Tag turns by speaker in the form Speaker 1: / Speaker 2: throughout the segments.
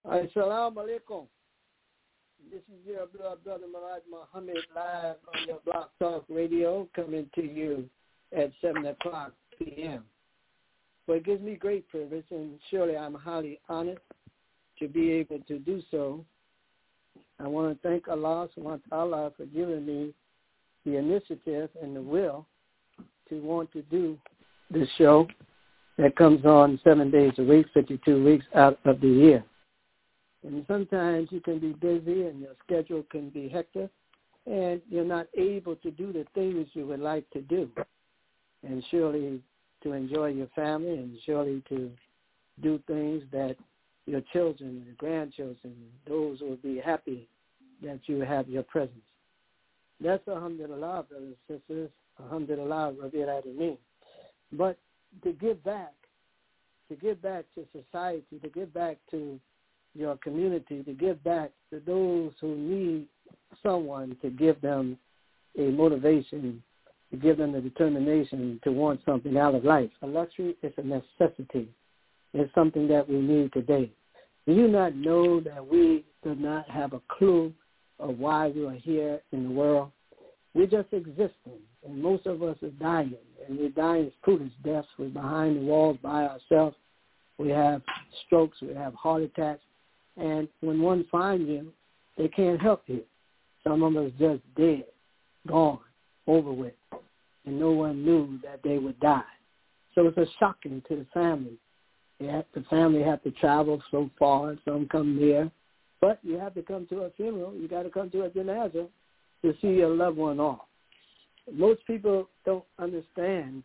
Speaker 1: Assalamu alaikum. This is your brother Murad Muhammad live on your Block Talk Radio, coming to you at 7 o'clock p.m. Well, it gives me great privilege, and surely I'm highly honored to be able to do so. I want to thank Allah subhanahu wa ta'ala for giving me the initiative and the will to want to do this show that comes on 7 days a week, 52 weeks out of the year. And sometimes you can be busy and your schedule can be hectic and you're not able to do the things you would like to do. And surely to enjoy your family and surely to do things that your children and grandchildren, those will be happy that you have your presence. That's alhamdulillah, brothers and sisters, alhamdulillah, Rabbil Alameen. But to give back to society, to give back to your community, to give back to those who need someone to give them a motivation, to give them the determination to want something out of life. A luxury is a necessity. It's something that we need today. Do you not know that we do not have a clue of why we are here in the world? We're just existing, and most of us are dying, and we're dying foolish deaths. We're behind the walls by ourselves. We have strokes. We have heart attacks. And when one finds you, they can't help you. Some of us just dead, gone, over with, and no one knew that they would die. So it's a shocking to the family. The family have to travel so far. Some come near. But you have to come to a funeral. You got to come to a janazah to see your loved one off. Most people don't understand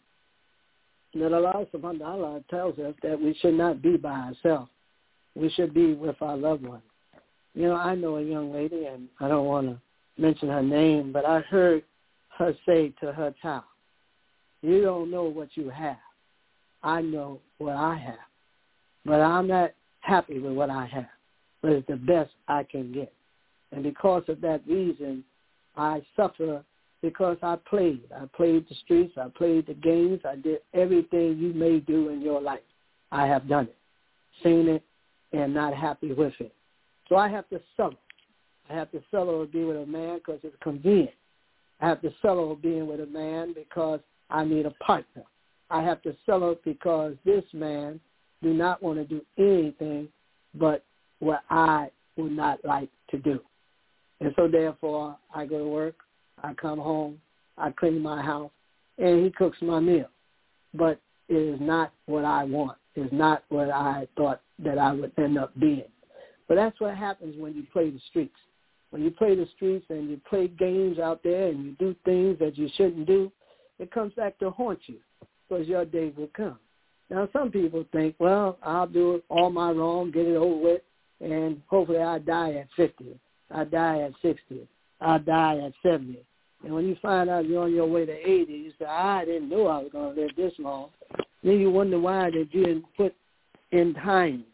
Speaker 1: that Allah subhanahu wa ta'ala tells us that we should not be by ourselves. We should be with our loved one. You know, I know a young lady, and I don't want to mention her name, but I heard her say to her child, you don't know what you have. I know what I have. But I'm not happy with what I have. But it's the best I can get. And because of that reason, I suffer because I played. I played the streets. I played the games. I did everything you may do in your life. I have done it, seen it, and not happy with it. So I have to settle. I have to settle to be with a man because it's convenient. I have to settle being with a man because I need a partner. I have to settle because this man do not want to do anything but what I would not like to do. And so therefore, I go to work, I come home, I clean my house, and he cooks my meal. But it is not what I want. It's not what I thought that I would end up being. But that's what happens when you play the streets. When you play the streets and you play games out there and you do things that you shouldn't do, it comes back to haunt you because your day will come. Now, some people think, well, I'll do all my wrong, get it over with, and hopefully I'll die at 50. I'll die at 60. I'll die at 70. And when you find out you're on your way to 80, you say, I didn't know I was going to live this long. Then you wonder why that you didn't put in time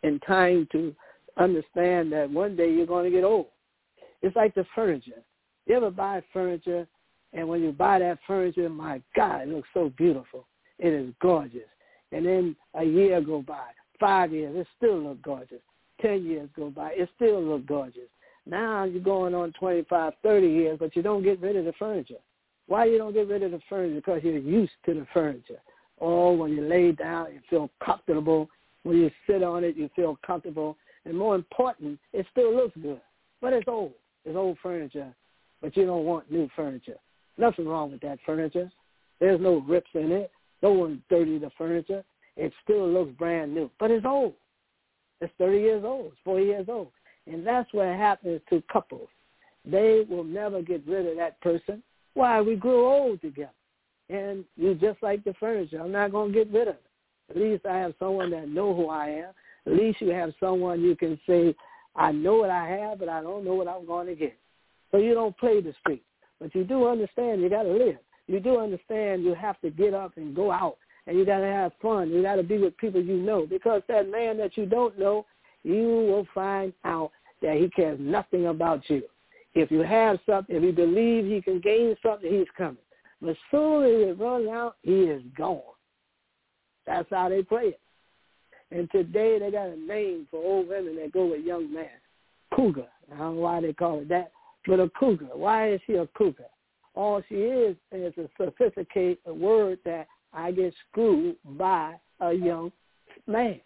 Speaker 1: to understand that one day you're going to get old. It's like the furniture. You ever buy furniture, and when you buy that furniture, my God, it looks so beautiful. It is gorgeous. And then a year go by, 5 years, it still look gorgeous. 10 years go by, it still look gorgeous. Now you're going on 25, 30 years, but you don't get rid of the furniture. Why you don't get rid of the furniture? Because you're used to the furniture. Oh, when you lay down, you feel comfortable. When you sit on it, you feel comfortable. And more important, it still looks good. But it's old. It's old furniture, but you don't want new furniture. Nothing wrong with that furniture. There's no rips in it. No one dirty the furniture. It still looks brand new, but it's old. It's 30 years old. It's 40 years old. And that's what happens to couples. They will never get rid of that person. Why? We grew old together. And you just like the furniture. I'm not going to get rid of it. At least I have someone that know who I am. At least you have someone you can say, I know what I have, but I don't know what I'm going to get. So you don't play the street. But you do understand you got to live. You do understand you have to get up and go out. And you got to have fun. You got to be with people you know. Because that man that you don't know, you will find out that he cares nothing about you. If you have something, if you believe he can gain something, he's coming. But as soon as it runs out, he is gone. That's how they play it. And today they got a name for old women that go with young men. Cougar. I don't know why they call it that, but a cougar. Why is she a cougar? All she is a sophisticated word that I get screwed by a young man.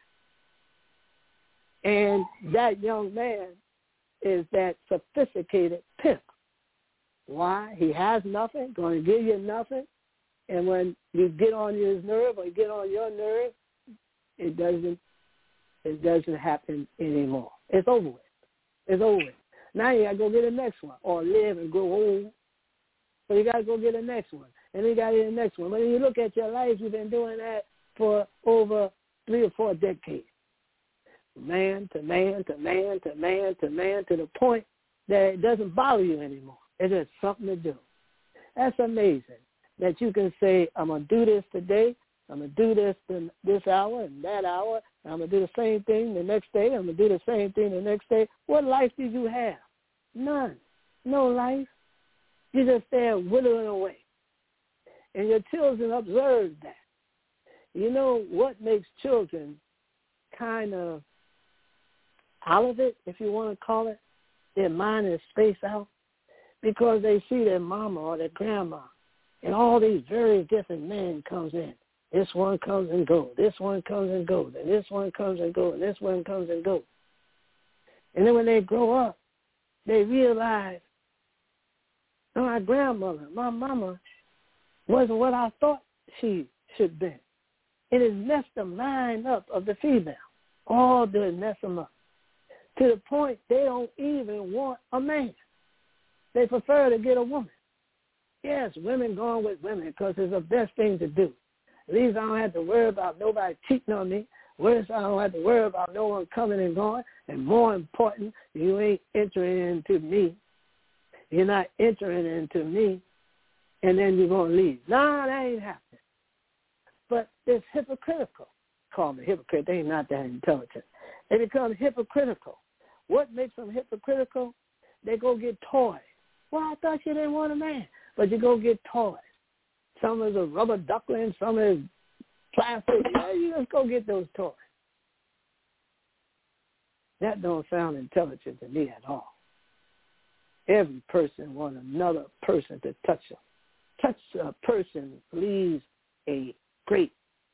Speaker 1: And that young man is that sophisticated pimp. Why? He has nothing, going to give you nothing, and when you get on his nerve or you get on your nerve, it doesn't happen anymore. It's over with. It's over with. Now you got to go get the next one, or live and grow old. So you got to go get the next one, and then you got to get the next one. When you look at your life, you've been doing that for over 3 or 4 decades. Man to man to man to man to man, to the point that it doesn't bother you anymore. It's just something to do. That's amazing that you can say, I'm going to do this today, I'm going to do this in this hour and that hour, and I'm going to do the same thing the next day, I'm going to do the same thing the next day. What life did you have? None. No life. You just there withering away. And your children observe that. You know what makes children kind of out of it, if you want to call it? Their mind is spaced out because they see their mama or their grandma, and all these very different men comes in. This one comes and goes. This one comes and goes. And this one comes and goes. And this one comes and goes. And then when they grow up, they realize, oh, my grandmother, my mama, wasn't what I thought she should be. It has messed the mind up of the female. All does mess them up. To the point they don't even want a man. They prefer to get a woman. Yes, women going with women because it's the best thing to do. At least I don't have to worry about nobody cheating on me. Worse, I don't have to worry about no one coming and going. And more important, you ain't entering into me. You're not entering into me, and then you're going to leave. No, that ain't happening. But it's hypocritical. Call me hypocrite. They ain't not that intelligent. They become hypocritical. What makes them hypocritical? They go get toys. Well, I thought you didn't want a man. But you go get toys. Some is a rubber duckling, some is plastic. You just go get those toys. That don't sound intelligent to me at all. Every person wants another person to touch them. Touch a person leaves a great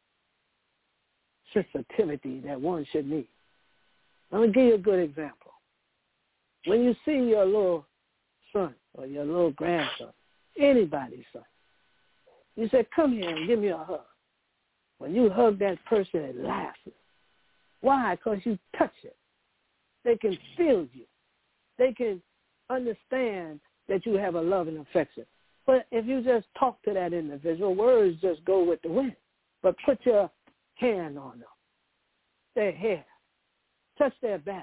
Speaker 1: sensitivity that one should need. Let me give you a good example. When you see your little son or your little grandson, anybody's son, you say, come here and give me a hug. When you hug that person, it laughs. Why? Because you touch it. They can feel you. They can understand that you have a love and affection. But if you just talk to that individual, words just go with the wind. But put your hand on them, their hair, touch their back.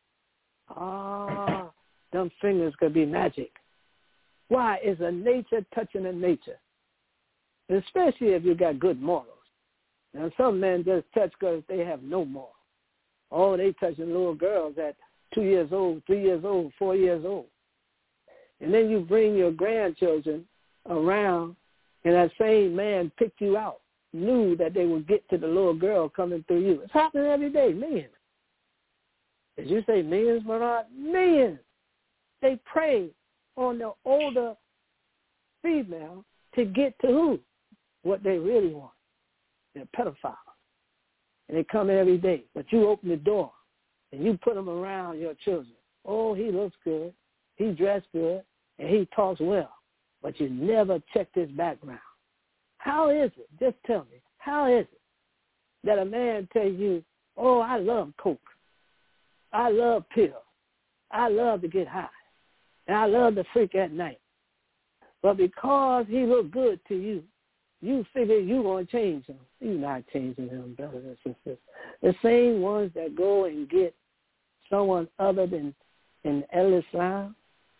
Speaker 1: Them fingers could be magic. Why? It's a nature touching a nature, especially if you got good morals. Now, some men just touch because they have no morals. Oh, they touching little girls at 2 years old, 3 years old, 4 years old. And then you bring your grandchildren around, and that same man picked you out, knew that they would get to the little girl coming through you. It's happening every day, millions. Did you say millions, Bernard? Millions. They prey on the older female to get to who? What they really want. They're pedophiles. And they come every day. But you open the door, and you put them around your children. Oh, he looks good. He dressed good. And he talks well. But you never check his background. How is it? Just tell me. How is it that a man tells you, oh, I love coke. I love pills. I love to get high. And I love to freak at night. But because he look good to you, you figure you're going to change him. You're not changing him, brothers and sisters. The same ones that go and get someone other than in Al-Islam,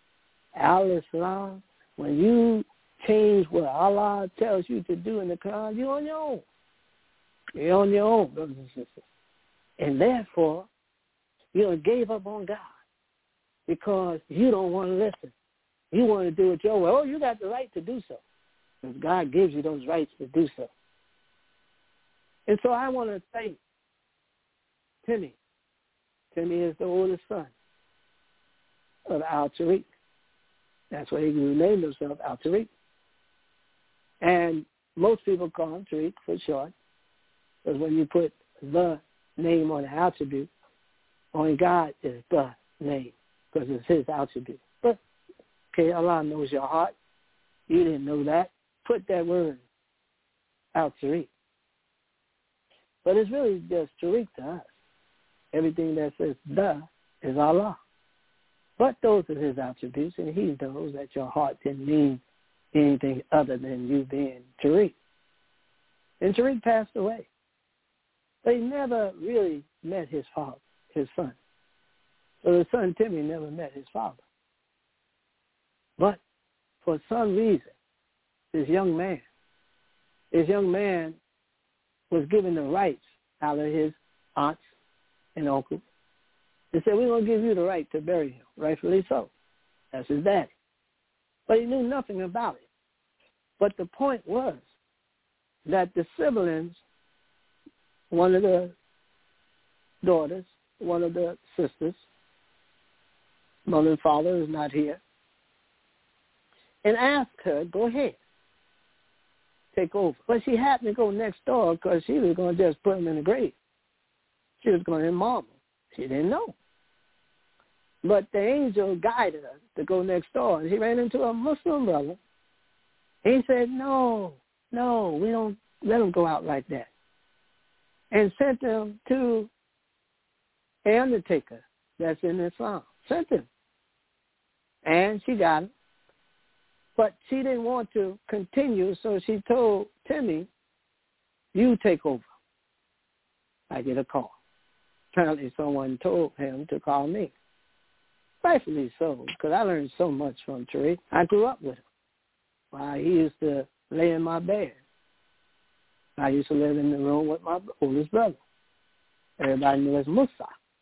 Speaker 1: when you change what Allah tells you to do in the Quran, you're on your own. You're on your own, brothers and sisters. And therefore, you gave up on God because you don't want to listen. You want to do it your way. Oh, you got the right to do so because God gives you those rights to do so. And so I want to thank Timmy. Timmy is the oldest son of Al Tariq. That's why he renamed himself Al Tariq. And most people call him Tariq for short, because when you put the name on the attribute, only God is the name, because it's his attribute. But, okay, Allah knows your heart. You didn't know that. Put that word, Al Tariq. But it's really just Tariq to us. Everything that says the is Allah. But those are his attributes, and he knows that your heart didn't mean anything other than you being Tariq. And Tariq passed away. But he never really met his father, his son. So the son Timmy never met his father. But for some reason, this young man was given the rights out of his aunts and uncles. They said, we're going to give you the right to bury him, rightfully so. That's his daddy. But he knew nothing about it. But the point was that the siblings, one of the daughters, one of the sisters, mother and father is not here, and asked her, go ahead, take over. But she happened to go next door because she was going to just put him in the grave. She was going to embalm him. She didn't know. But the angel guided her to go next door, and she ran into a Muslim brother. He said, no, we don't let him go out like that. And sent him to an undertaker that's in Islam. Sent him. And she got him. But she didn't want to continue, so she told Timmy, you take over. I get a call. Apparently someone told him to call me. Rightfully so, because I learned so much from Tariq. I grew up with him. He used to lay in my bed. I used to live in the room with my oldest brother. Everybody knew as Musa.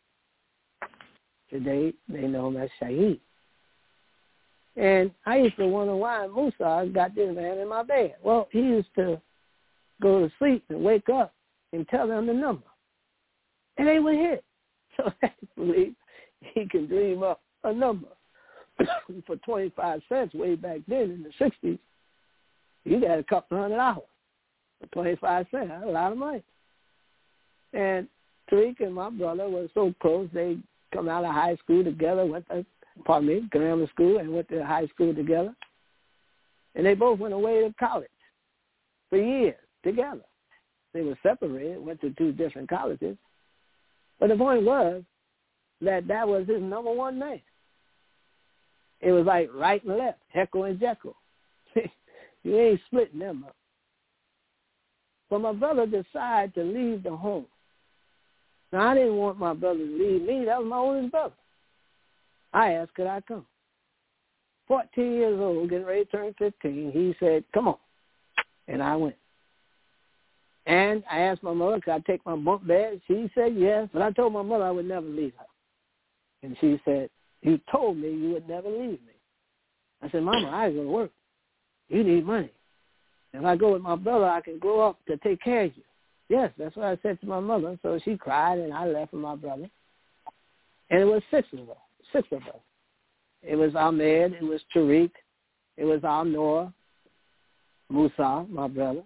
Speaker 1: Today, they know him as Shaheed. And I used to wonder why Musa got this man in my bed. Well, he used to go to sleep and wake up and tell them the number. And they would hit. So actually, he can dream up a number. For 25 cents way back then in the 60s, you got a couple $100 for 25 cents. That's a lot of money. And Tariq and my brother were so close. They come out of high school together, grammar school, and went to high school together. And they both went away to college for years together. They were separated, went to two different colleges. But the point was that was his number one man. It was like right and left, Heckle and Jekyll. You ain't splitting them up. But my brother decided to leave the home. Now, I didn't want my brother to leave me. That was my oldest brother. I asked, could I come? 14 years old, getting ready to turn 15. He said, come on. And I went. And I asked my mother, could I take my bunk bed? She said yes. But I told my mother I would never leave her. And she said, you told me you would never leave me. I said, Mama, I go to work. You need money. If I go with my brother, I can grow up to take care of you. Yes, that's what I said to my mother. So she cried, and I left with my brother. And it was six of us. It was Ahmed. It was Tariq. It was Al-Noor. Musa, my brother.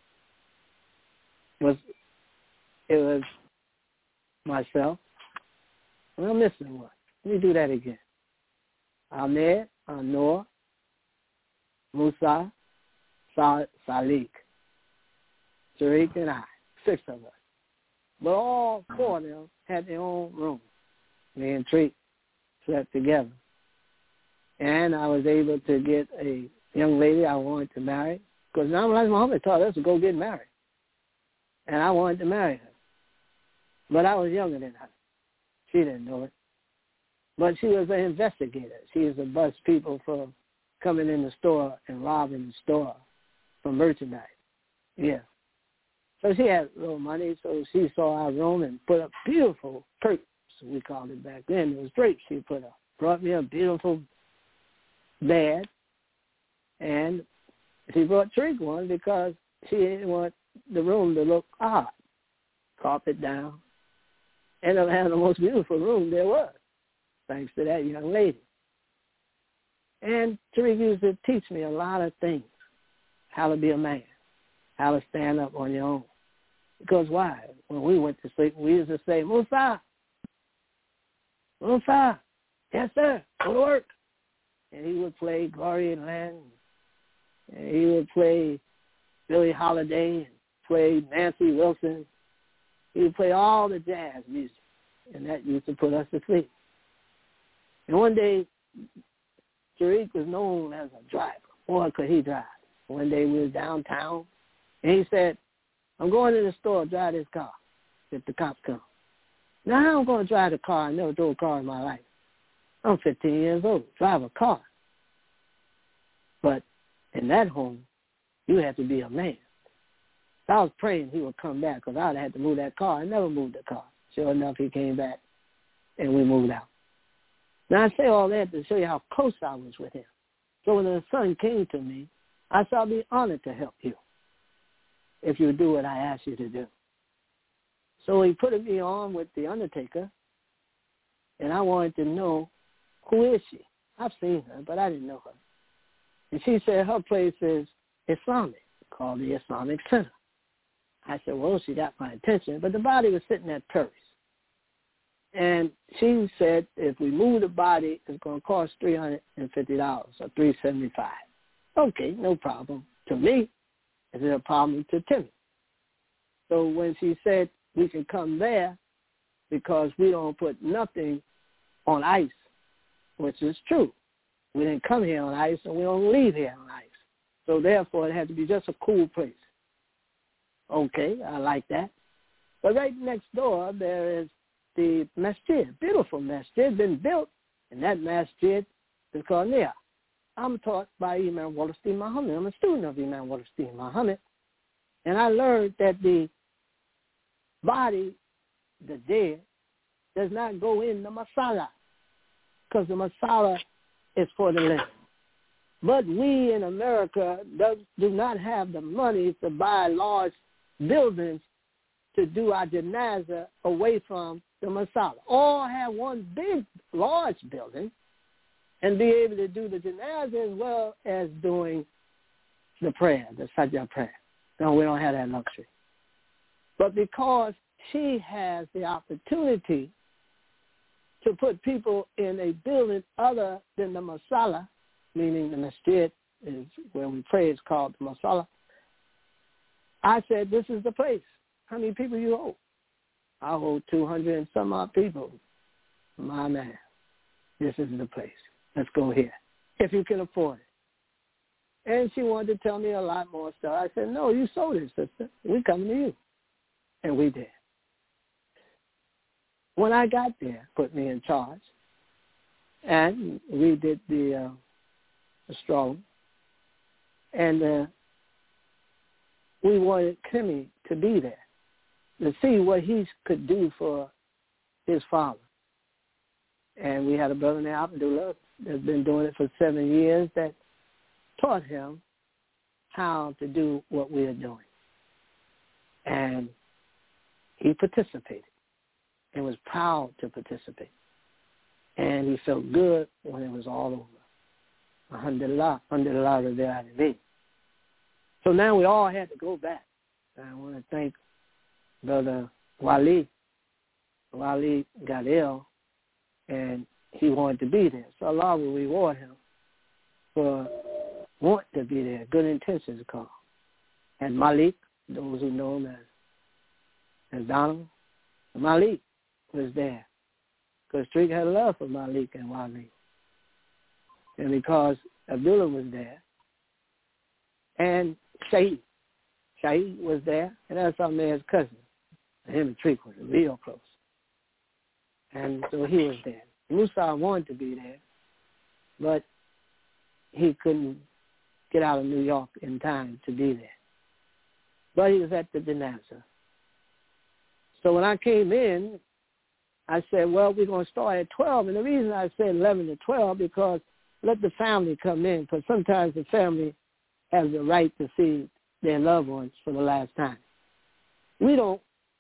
Speaker 1: It was myself. And I'm missing one. Let me do that again. Ahmed, Al-Noor, Musa, Salik, Tariq, and I. 6 of us. But all 4 of them had their own room. Me and Tariq slept together. And I was able to get a young lady I wanted to marry. Because now Muhammad taught us to go get married. And I wanted to marry her. But I was younger than her. She didn't know it. But she was an investigator. She used to bust people for coming in the store and robbing the store for merchandise. Yeah. So she had a little money, so she saw our room and put up beautiful curtains, we called it back then. It was drapes she put up. Brought me a beautiful bed, and she brought Tariq one because she didn't want the room to look odd. Carpet down, ended up having the most beautiful room there was, thanks to that young lady. And Tariq used to teach me a lot of things, how to be a man, how to stand up on your own. Because why? When we went to sleep, we used to say, Musa, Musa, yes, sir, go to work. And he would play Gloria Land, and he would play Billie Holiday, and play Nancy Wilson. He would play all the jazz music, and that used to put us to sleep. And one day, Tariq was known as a driver. Boy, could he drive. One day we was downtown, and he said, I'm going to the store to drive this car if the cops come. Now, I'm going to drive the car. I never drove a car in my life. I'm 15 years old. Drive a car. But in that home, you have to be a man. So I was praying he would come back because I would have had to move that car. I never moved the car. Sure enough, he came back, and we moved out. Now, I say all that to show you how close I was with him. So when the son came to me, I said, I'll be honored to help you if you do what I ask you to do. So he put me on with the undertaker, and I wanted to know, who is she? I've seen her, but I didn't know her. And she said her place is Islamic, called the Islamic Center. I said, well, she got my attention, but the body was sitting at Perry's. And she said, if we move the body, it's going to cost $350 or $375. Okay, no problem. To me, is it a problem to Timmy? So when she said we can come there because we don't put nothing on ice, which is true. We didn't come here on ice, and we don't leave here on ice. So therefore, it had to be just a cool place. Okay, I like that. But right next door, there is the masjid, beautiful masjid, been built, and that masjid is called Nia. I'm taught by Imam Wallerstein Muhammad. I'm a student of Imam Wallerstein Muhammad. And I learned that the body, the dead, does not go in the masala, because the masala is for the living. But we in America do not have the money to buy large buildings to do our janazah away from the masala. Or have one big, large building and be able to do the janazah as well as doing the prayer, the sajjah prayer. No, we don't have that luxury. But because she has the opportunity to put people in a building other than the masala, meaning the masjid is where we pray, it's called the masala, I said, this is the place. How many people you hold? I hold 200 and some odd people. My man, this is the place. Let's go here, if you can afford it. And she wanted to tell me a lot more stuff. I said, no, you sold it, sister. We coming to you. And we did. When I got there, put me in charge, and we did the stroll, and we wanted Kimmy to be there to see what he could do for his father. And we had a brother named Abdullah that's been doing it for 7 years that taught him how to do what we are doing. And he participated and was proud to participate. And he felt good when it was all over. Alhamdulillah, alhamdulillah, rabbil alameen. So now we all had to go back. And I want to thank Brother Wali. Wali got ill, and he wanted to be there. So Allah will reward him for wanting to be there. Good intentions called. And Malik, those who know him as Donald, Malik was there. Because Tariq had love for Malik and Wali. And because Abdullah was there, and Shaheed was there, and that's our man's cousin. And him and Tariq was real close. And so he was there. Musa wanted to be there, but he couldn't get out of New York in time to be there. But he was at the janazah. So when I came in, I said, well, we're going to start at 12. And the reason I said 11 to 12, because let the family come in, because sometimes the family has the right to see their loved ones for the last time. We don't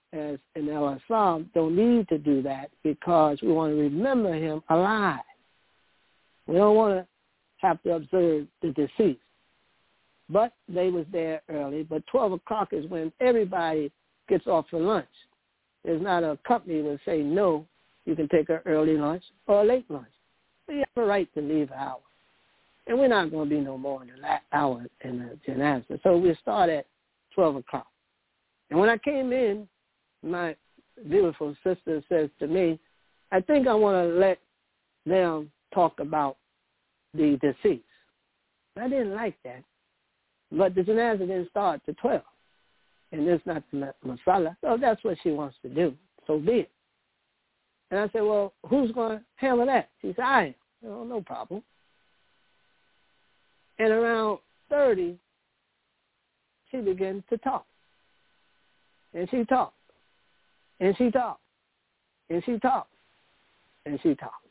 Speaker 1: as in Al-Islam, don't need to do that because we want to remember him alive. We don't want to have to observe the deceased. But they was there early, but 12 o'clock is when everybody gets off for lunch. There's not a company that say, no, you can take an early lunch or a late lunch. So you have a right to leave an hour. And we're not going to be no more than that hour in the janazah. So we start at 12 o'clock. And when I came in, my beautiful sister says to me, I think I want to let them talk about the deceased. I didn't like that. But the janazah didn't start to 12. And it's not the masala. So that's what she wants to do. So be it. And I said, well, who's going to handle that? She said, I am. No problem. And around 30, she began to talk. And she talked. And she talked. And she talked. And she talked.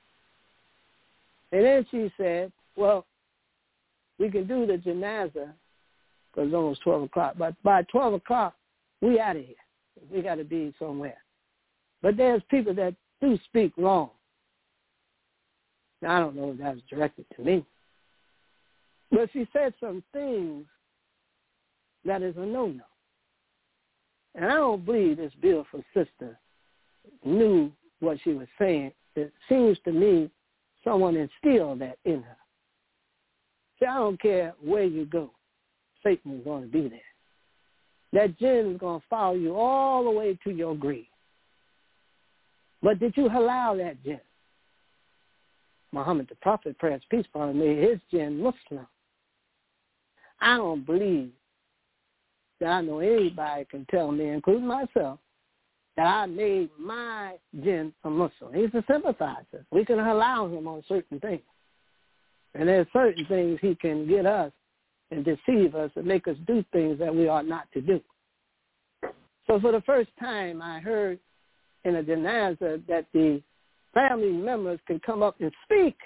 Speaker 1: And then she said, well, we can do the janazah because it's almost 12 o'clock. But by 12 o'clock, we out of here. We got to be somewhere. But there's people that do speak wrong. Now, I don't know if that was directed to me. But she said some things that is a no-no. And I don't believe this beautiful sister knew what she was saying. It seems to me someone instilled that in her. See, I don't care where you go. Satan is going to be there. That jinn is going to follow you all the way to your grave. But did you allow that jinn? Muhammad the Prophet, prayer and peace upon him, made his jinn Muslim. I don't believe that I know anybody can tell me, including myself, that I made my jinn a Muslim. He's a sympathizer. We can allow him on certain things. And there's certain things he can get us and deceive us and make us do things that we ought not to do. So for the first time, I heard in a janazah that the family members can come up and speak.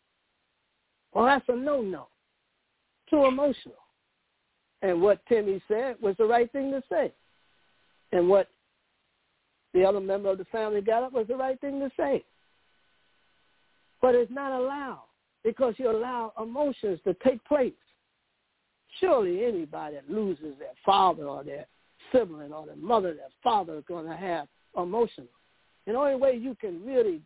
Speaker 1: Well, that's a no-no. Too emotional. And what Timmy said was the right thing to say. And what the other member of the family got up was the right thing to say. But it's not allowed because you allow emotions to take place. Surely anybody that loses their father or their sibling or their mother, their father is going to have emotions. And the only way you can really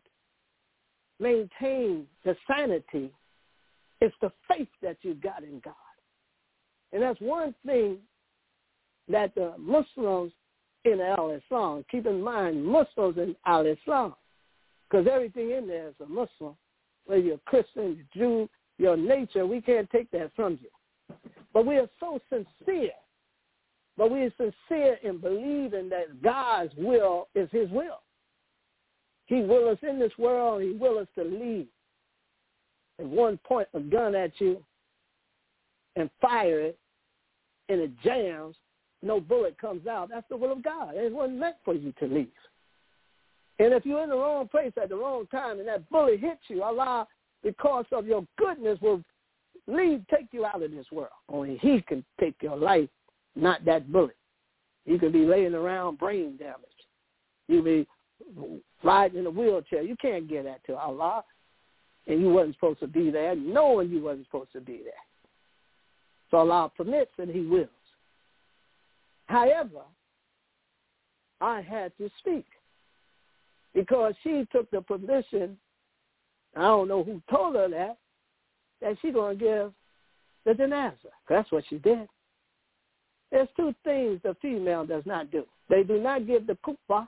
Speaker 1: maintain the sanity is the faith that you got in God. And that's one thing that the Muslims in Al-Islam, keep in mind, Muslims in Al-Islam, because everything in there is a Muslim. Whether you're a Christian, you're Jew, your nature, we can't take that from you. But we are so sincere. But we are sincere in believing that God's will is his will. He will us in this world. He will us to leave. If one point a gun at you and fire it, and it jams, no bullet comes out, that's the will of God. It wasn't meant for you to leave. And if you're in the wrong place at the wrong time and that bullet hits you, Allah, because of your goodness, will take you out of this world. Only he can take your life, not that bullet. You could be laying around brain damage. You be riding in a wheelchair. You can't get that to Allah. And you wasn't supposed to be there, knowing you wasn't supposed to be there. So Allah permits and he wills. However, I had to speak because she took the position, I don't know who told her that she's going to give the janazah. That's what she did. There's two things the female does not do. They do not give the kufba,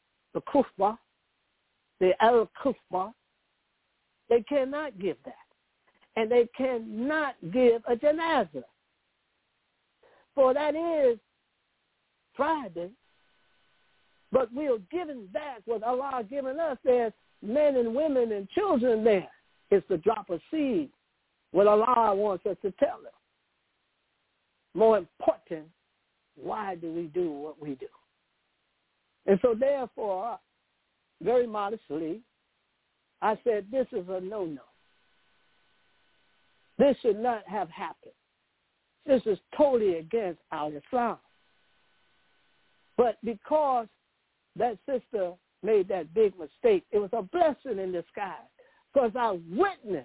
Speaker 1: the al-kufba. They cannot give that. And they cannot give a janazah. For that is Friday. But we are giving back what Allah has given us. There's men and women and children there. It's the drop of seed, what Allah wants us to tell them. More important, why do we do what we do? And so therefore, very modestly, I said, this is a no-no. This should not have happened. This is totally against Al-Islam. But because that sister made that big mistake, it was a blessing in disguise because I witnessed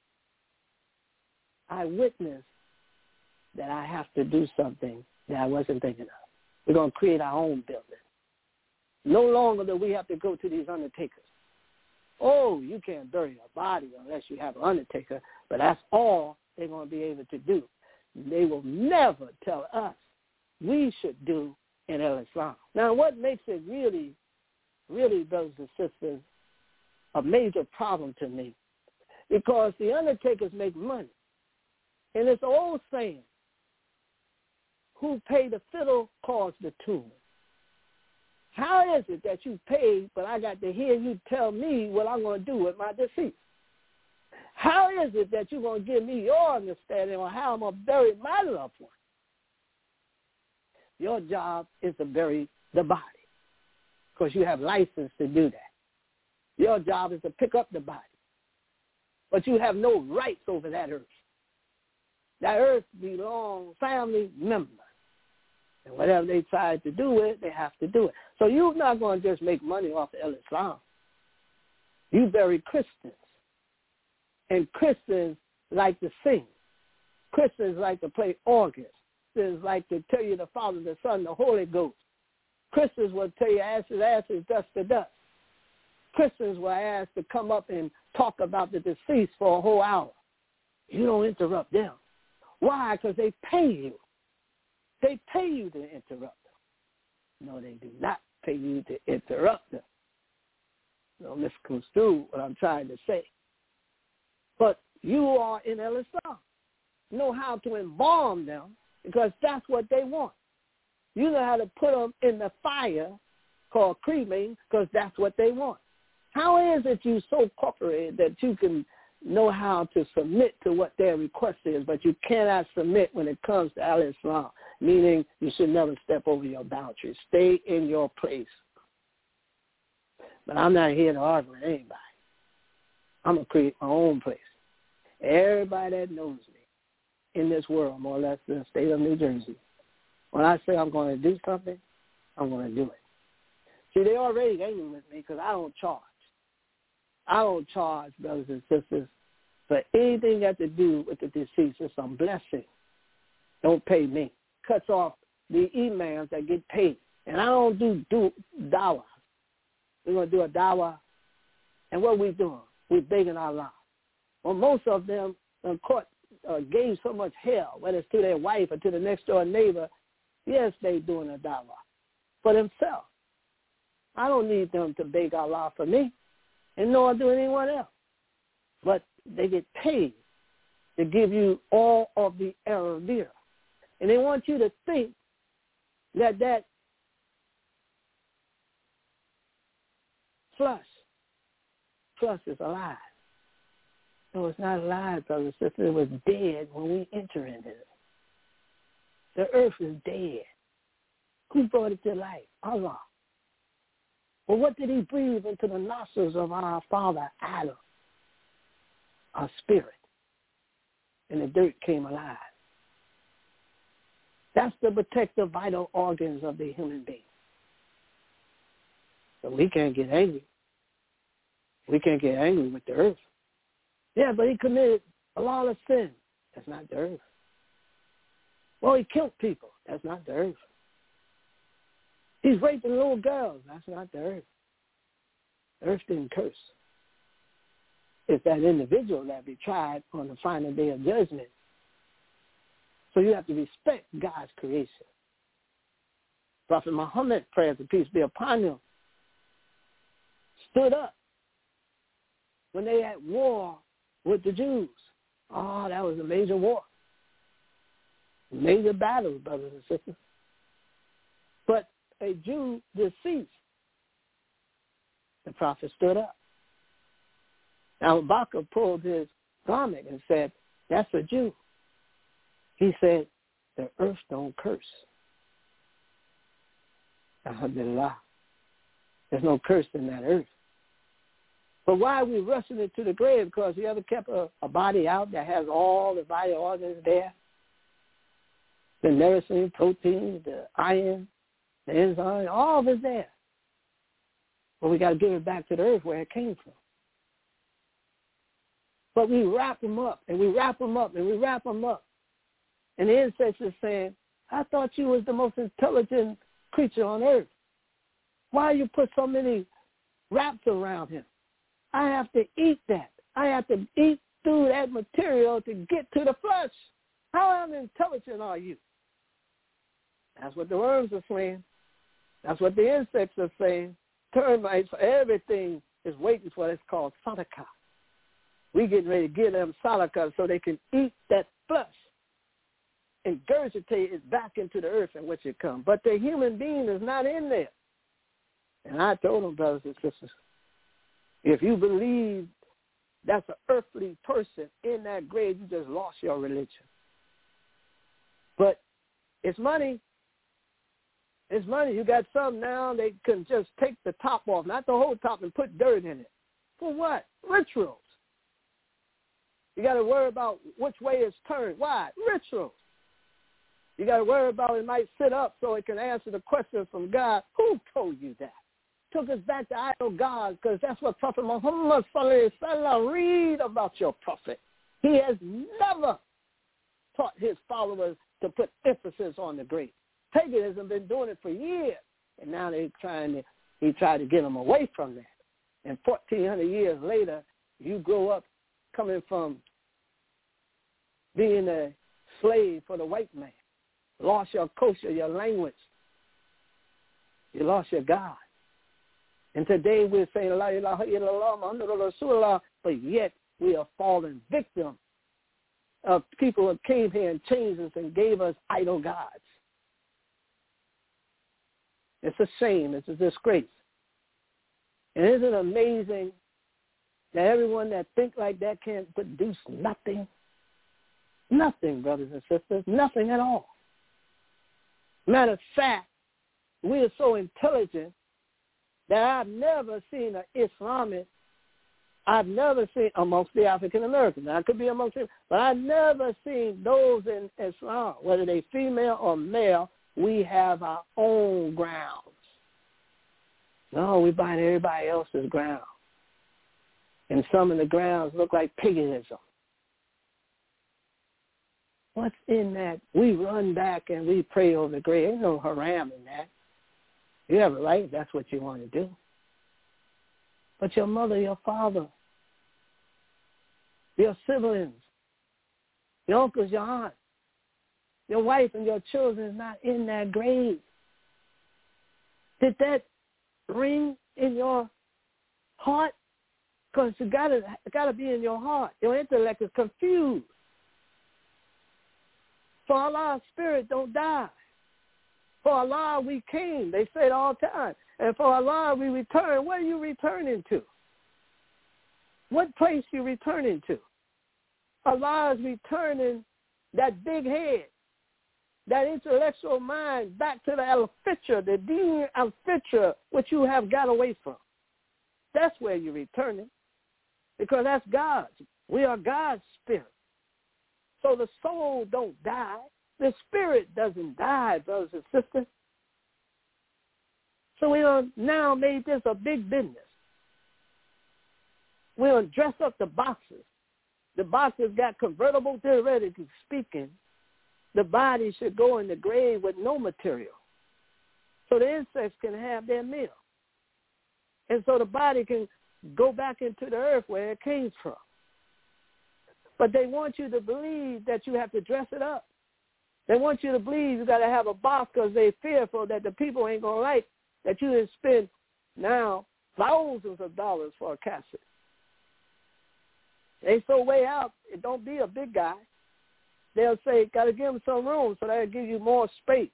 Speaker 1: that I have to do something that I wasn't thinking of. We're going to create our own building. No longer do we have to go to these undertakers. Oh, you can't bury a body unless you have an undertaker, but that's all they're going to be able to do. They will never tell us we should do in Islam. Now, what makes it really, really, brothers and sisters, a major problem to me, because the undertakers make money. And it's an old saying, who paid the fiddle caused the tune. How is it that you paid, but I got to hear you tell me what I'm going to do with my deceased? How is it that you're going to give me your understanding on how I'm going to bury my loved one? Your job is to bury the body because you have license to do that. Your job is to pick up the body, but you have no rights over that earth. That earth belongs to family members. And whatever they decide to do with it, they have to do it. So you're not going to just make money off of Islam. You bury Christians. And Christians like to sing. Christians like to play organs. Christians like to tell you the Father, the Son, the Holy Ghost. Christians will tell you ashes, ashes, dust to dust. Christians were asked to come up and talk about the deceased for a whole hour. You don't interrupt them. Why? Because they pay you. They pay you to interrupt them. No, they do not pay you to interrupt them. Don't misconstrue what I'm trying to say. But you are in Islam. Know how to embalm them because that's what they want. You know how to put them in the fire called cremating because that's what they want. How is it you so corporate that you can know how to submit to what their request is, but you cannot submit when it comes to Al-Islam, meaning you should never step over your boundaries. Stay in your place. But I'm not here to argue with anybody. I'm going to create my own place. Everybody that knows me in this world, more or less in the state of New Jersey, when I say I'm going to do something, I'm going to do it. See, they already angry with me because I don't charge. I don't charge, brothers and sisters, for anything that to do with the deceased. It's some blessing. Don't pay me. Cuts off the emails that get paid. And I don't do dawah. We're going to do a dawah. And what we doing? We're begging Allah. Well, most of them gave so much hell, whether it's to their wife or to the next door neighbor. Yes, they doing a dawah for themselves. I don't need them to beg Allah for me, and nor do anyone else. But they get paid to give you all of the Arabia. And they want you to think that flush is alive. No, it's not alive, brothers and sisters. It was dead when we enter into it. The earth is dead. Who brought it to life? Allah. Well, what did he breathe into the nostrils of our father, Adam? Our spirit. And the dirt came alive. That's the protective vital organs of the human being. So we can't get angry. We can't get angry with the earth. Yeah, but he committed a lot of sin. That's not the earth. Well, he killed people. That's not the earth. He's raping little girls. That's not the earth. The earth didn't curse. It's that individual that be tried on the final day of judgment. So you have to respect God's creation. Prophet Muhammad, prayers and peace be upon him, stood up when they had war with the Jews. Oh, that was a major war. Major battles, brothers and sisters. But a Jew deceased. The prophet stood up. Now, Bakr pulled his garment and said, that's a Jew. He said, the earth don't curse. Alhamdulillah. There's no curse in that earth. But why are we rushing it to the grave? Because you ever kept a body out that has all the vital organs there? The nourishing, protein, the iron, There's all of it's there. But we got to give it back to the earth where it came from. But we wrap them up, and we wrap them up, and we wrap them up. And the insects is saying, I thought you was the most intelligent creature on earth. Why you put so many wraps around him? I have to eat that. I have to eat through that material to get to the flesh. How unintelligent are you? That's what the worms are saying. That's what the insects are saying. Termites, everything is waiting for what's called sadaka. We getting ready to give them sadaka so they can eat that flesh and regurgitate it back into the earth in which it comes. But the human being is not in there. And I told them, brothers and sisters, if you believe that's an earthly person in that grave, you just lost your religion. But it's money. It's money. You got some now, they can just take the top off, not the whole top, and put dirt in it. For what? Rituals. You got to worry about which way it's turned. Why? Rituals. You got to worry about it might sit up so it can answer the question from God. Who told you that? Took us back to idol gods, because that's what Prophet Muhammad sallallahu alaihi wasallam, read about your prophet. He has never taught his followers to put emphasis on the grave. Paganism been doing it for years, and now he tried to get them away from that. And 1,400 years later, you grow up coming from being a slave for the white man, lost your culture, your language, you lost your God. And today we're saying, La ilaha illallah, Muhammadur Rasulullah, but yet we are falling victim of people who came here and changed us and gave us idol gods. It's a shame. It's a disgrace. And isn't it amazing that everyone that thinks like that can't produce nothing? Nothing, brothers and sisters. Nothing at all. Matter of fact, we are so intelligent that I've never seen an Islamic, I've never seen amongst the African Americans. Now, I could be amongst them, but I've never seen those in Islam, whether they female or male, we have our own grounds. No, we buying everybody else's ground. And some of the grounds look like paganism. What's in that? We run back and we pray over the grave. There's no haram in that. You have a right. That's what you want to do. But your mother, your father, your siblings, your uncles, your aunts, your wife and your children is not in that grave. Did that ring in your heart? Because it gotta be in your heart. Your intellect is confused. For Allah's spirit don't die. For Allah we came. They say it all the time. And for Allah we return. What are you returning to? What place are you returning to? Allah is returning that big head, that intellectual mind back to the al-fitra, the deen al-fitra, which you have got away from. That's where you're returning, because that's God's. We are God's spirit. So the soul don't die. The spirit doesn't die, brothers and sisters. So we have now made this a big business. We'll dress up the boxes. The boxes got convertible, theoretically speaking. The body should go in the grave with no material, so the insects can have their meal. And so the body can go back into the earth where it came from. But they want you to believe that you have to dress it up. They want you to believe you got to have a box because they're fearful that the people ain't going to like that you didn't spend now thousands of dollars for a casket. They so way out, it don't be a big guy. They'll say, got to give them some room so they'll give you more space.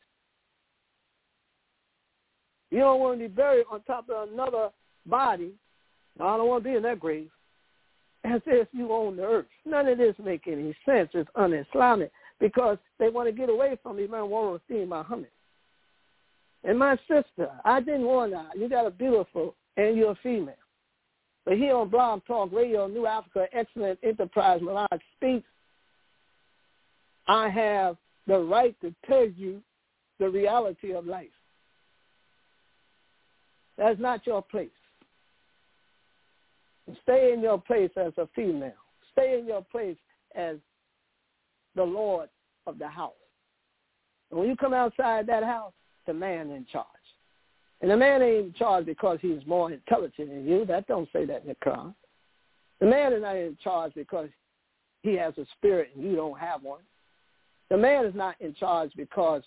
Speaker 1: You don't want to be buried on top of another body. No, I don't want to be in that grave. As if you own the earth. None of this make any sense. It's un-Islamic because they want to get away from Imam Waruddin Muhammad. And my sister, I didn't want to. You got a beautiful, and you're a female. But here on Blog Talk Radio, New Africa, Excellent Enterprise, Malak Speaks, I have the right to tell you the reality of life. That's not your place. Stay in your place as a female. Stay in your place as the Lord of the house. And when you come outside that house, the man in charge. And the man ain't in charge because he's more intelligent than you. That don't say that in the Quran. The man is not in charge because he has a spirit and you don't have one. The man is not in charge because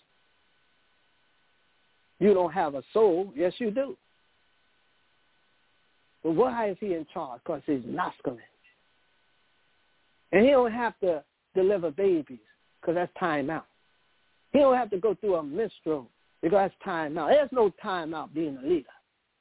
Speaker 1: you don't have a soul. Yes, you do. But why is he in charge? Because he's masculine. And he don't have to deliver babies because that's time out. He don't have to go through a menstrual because that's time out. There's no time out being a leader.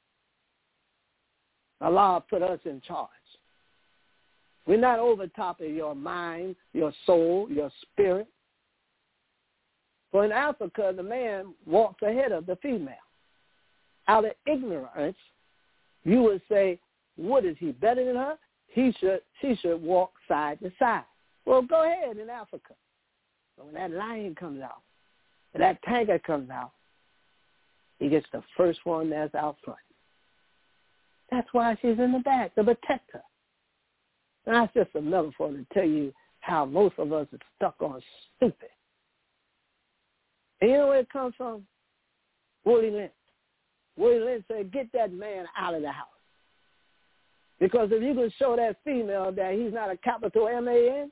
Speaker 1: Allah put us in charge. We're not over top of your mind, your soul, your spirit. For in Africa, the man walks ahead of the female. Out of ignorance, you would say, what is he, better than her? She should walk side to side. Well, go ahead in Africa. But when that lion comes out, when that tiger comes out, he gets the first one that's out front. That's why she's in the back, to protect her. And that's just a metaphor to tell you how most of us are stuck on stupid. And you know where it comes from? Willie Lynch. Willie Lynch said, get that man out of the house. Because if you can show that female that he's not a capital M-A-N,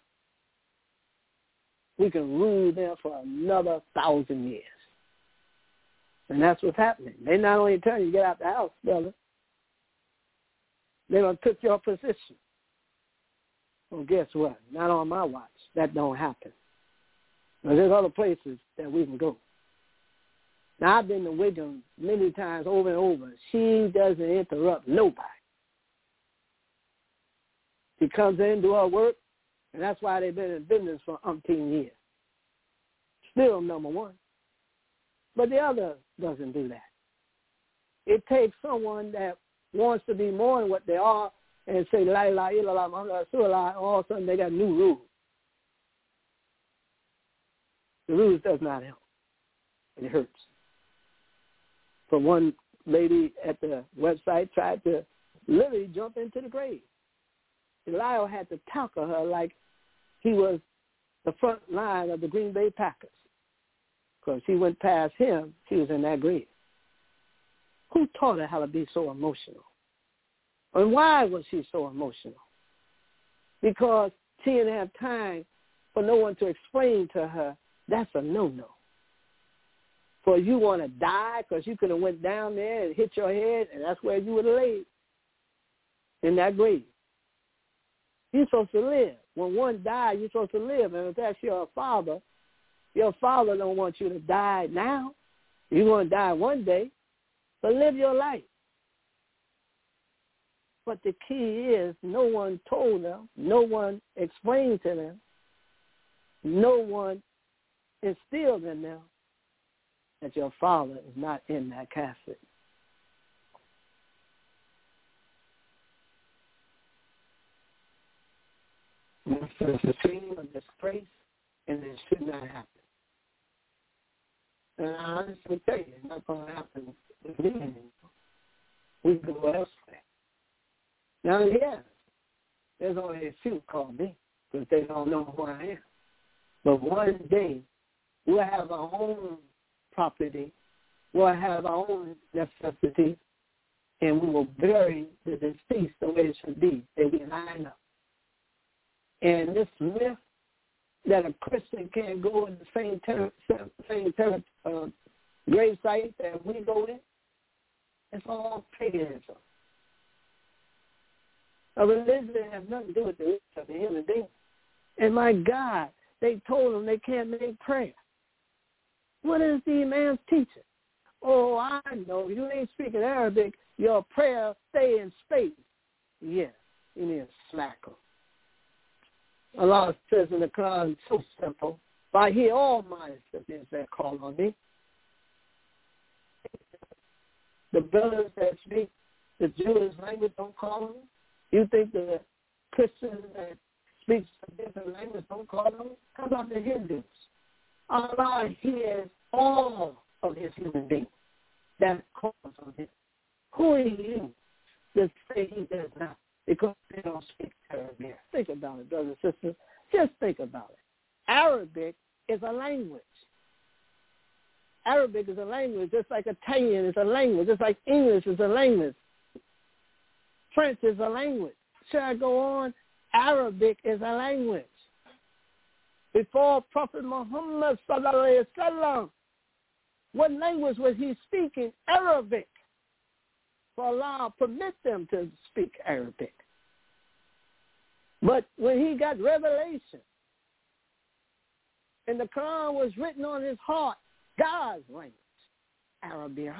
Speaker 1: we can rule them for another 1,000 years. And that's what's happening. They not only tell you get out the house, brother, they're going to took your position. Well, guess what? Not on my watch. That don't happen. But there's other places that we can go. Now, I've been to Wiggum many times over and over. She doesn't interrupt nobody. She comes in, do her work, and that's why they've been in business for umpteen years. Still number one. But the other doesn't do that. It takes someone that wants to be more than what they are and say, la ilaha illallah, Muhammad Rasulullah, and all of a sudden they got new rules. The rules does not help. It hurts. For one lady at the website tried to literally jump into the grave. Lyle had to tackle her like he was the front line of the Green Bay Packers. Because she went past him, she was in that grave. Who taught her how to be so emotional? And why was she so emotional? Because she didn't have time for no one to explain to her, that's a no-no. For you want to die because you could have went down there and hit your head, and that's where you would have laid, in that grave. You're supposed to live. When one dies, you're supposed to live. And if that's your father don't want you to die now. You're going to die one day, but live your life. But the key is no one told them, no one explained to them, no one instilled in them that your father is not in that casket. It's a shame, a disgrace, and it should not happen. And I honestly tell you, it's not going to happen with me anymore. We can go elsewhere. Now, yes, there's only a few call me because they don't know who I am. But one day, we'll have our own property, we'll have our own necessities, and we will bury the deceased the way it should be. They will line up. And this myth that a Christian can't go in the same grave site that we go in, it's all paganism. A religion has nothing to do with the roots of the human being. And my God, they told them they can't make prayer. What is the imam's teaching? Oh, I know. You ain't speaking Arabic. Your prayer stay in space. Yeah, you need a slacker. Allah says in the Quran, so simple. By hear all my recipients that call on me. The brothers that speak the Jewish language don't call on me. You think the Christians that speak a different language don't call on me? How about the Hindus? Allah hears all of his human beings that calls on him. Who are you to say he does not? Because they don't speak Arabic. Think about it, brothers and sisters. Just think about it. Arabic is a language. Arabic is a language, just like Italian is a language, just like English is a language. French is a language. Should I go on? Arabic is a language. Before Prophet Muhammad sallallahu alaihi wasallam, what language was he speaking? Arabic. For Allah permit them to speak Arabic. But when he got revelation, and the Quran was written on his heart, God's language, Arabic.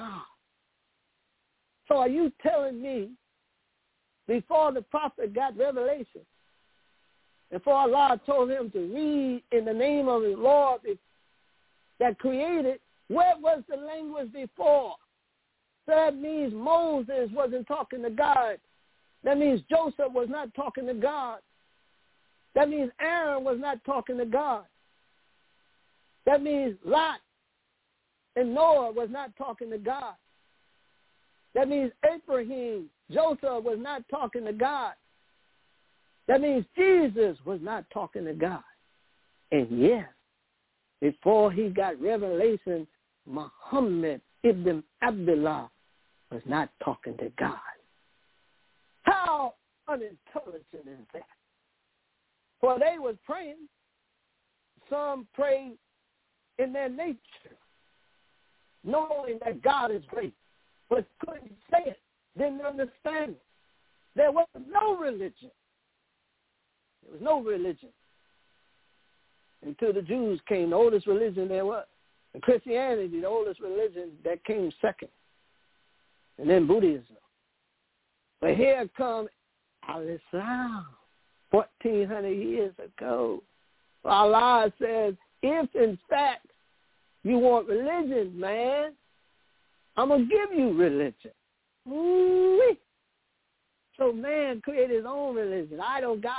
Speaker 1: So are you telling me before the prophet got revelation, before Allah told him to read in the name of his Lord that created, where was the language before? So that means Moses wasn't talking to God. That means Joseph was not talking to God. That means Aaron was not talking to God. That means Lot and Noah was not talking to God. That means Abraham, Joseph was not talking to God. That means Jesus was not talking to God. And yes, before he got revelation, Muhammad ibn Abdullah was not talking to God. How unintelligent is that? For they was praying. Some prayed in their nature, knowing that God is great, but couldn't say it, didn't understand it. There was no religion. There was no religion. Until the Jews came, the oldest religion there was. And Christianity, the oldest religion, that came second. And then Buddhism. But here come Al-Islam, 1,400 years ago. Allah says, if in fact you want religion, man, I'm going to give you religion. Ooh-wee. So man created his own religion, idol God.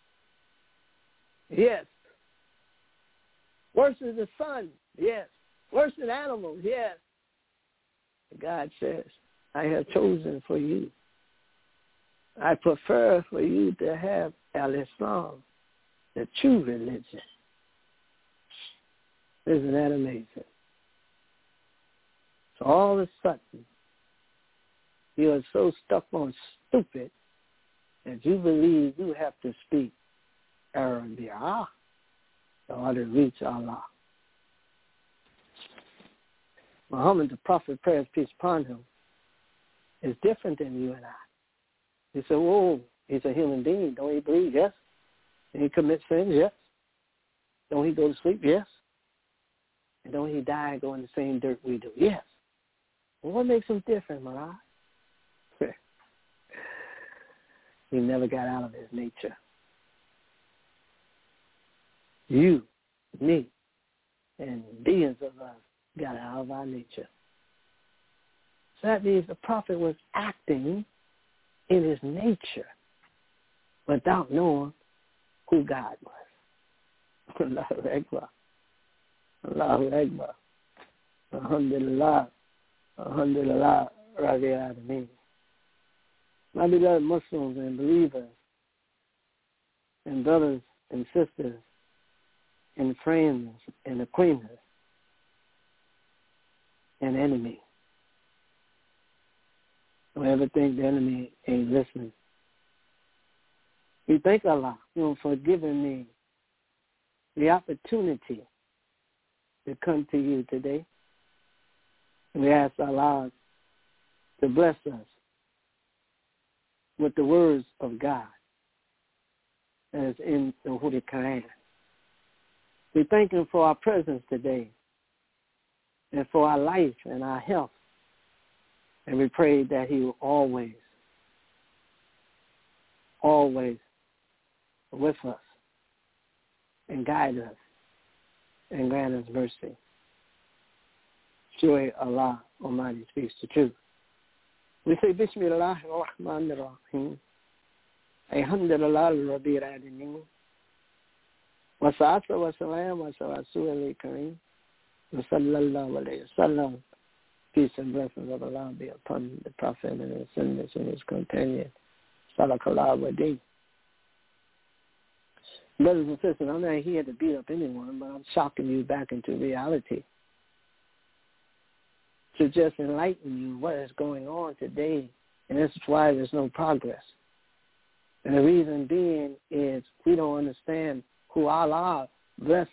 Speaker 1: Yes. Worship the sun, yes. Worship animals, yes. God says, I have chosen for you. I prefer for you to have Al-Islam, the true religion. Isn't that amazing? So all of a sudden, you are so stuck on stupid that you believe you have to speak Arabic in order to reach Allah. Muhammad, the prophet, praise peace upon him, is different than you and I. He said, whoa, he's a human being. Don't he breathe? Yes. And he commits sins? Yes. Don't he go to sleep? Yes. And don't he die and go in the same dirt we do? Yes. Well, what makes him different, Marah? He never got out of his nature. You, me, and billions of us got out of our nature. So that means the prophet was acting in his nature without knowing who God was. Allahu Akbar. Allahu Akbar. Alhamdulillah. Alhamdulillah. Rabbil Alameen. My beloved Muslims and believers and brothers and sisters and friends and acquaintances and enemies. Don't ever think the enemy ain't listening. We thank Allah for giving me the opportunity to come to you today. And we ask Allah to bless us with the words of God as in the Holy Quran. We thank Him for our presence today and for our life and our health. And we pray that He will always with us and guide us and grant us mercy. Surely Allah Almighty speaks the truth. We say Bismillah ar-Rahman ar-Rahim. Alhamdulillah Rabbil Alameen. Wa salatu wa salam wa rasul al-Kareem. Wa sallallahu alayhi wa sallam Peace and blessings of Allah be upon the Prophet and his descendants and his companion. Salakallah wa deen. Brothers and sisters, I'm not here to beat up anyone, but I'm shocking you back into reality to just enlighten you what is going on today, and this is why there's no progress. And the reason being is we don't understand who Allah blesses.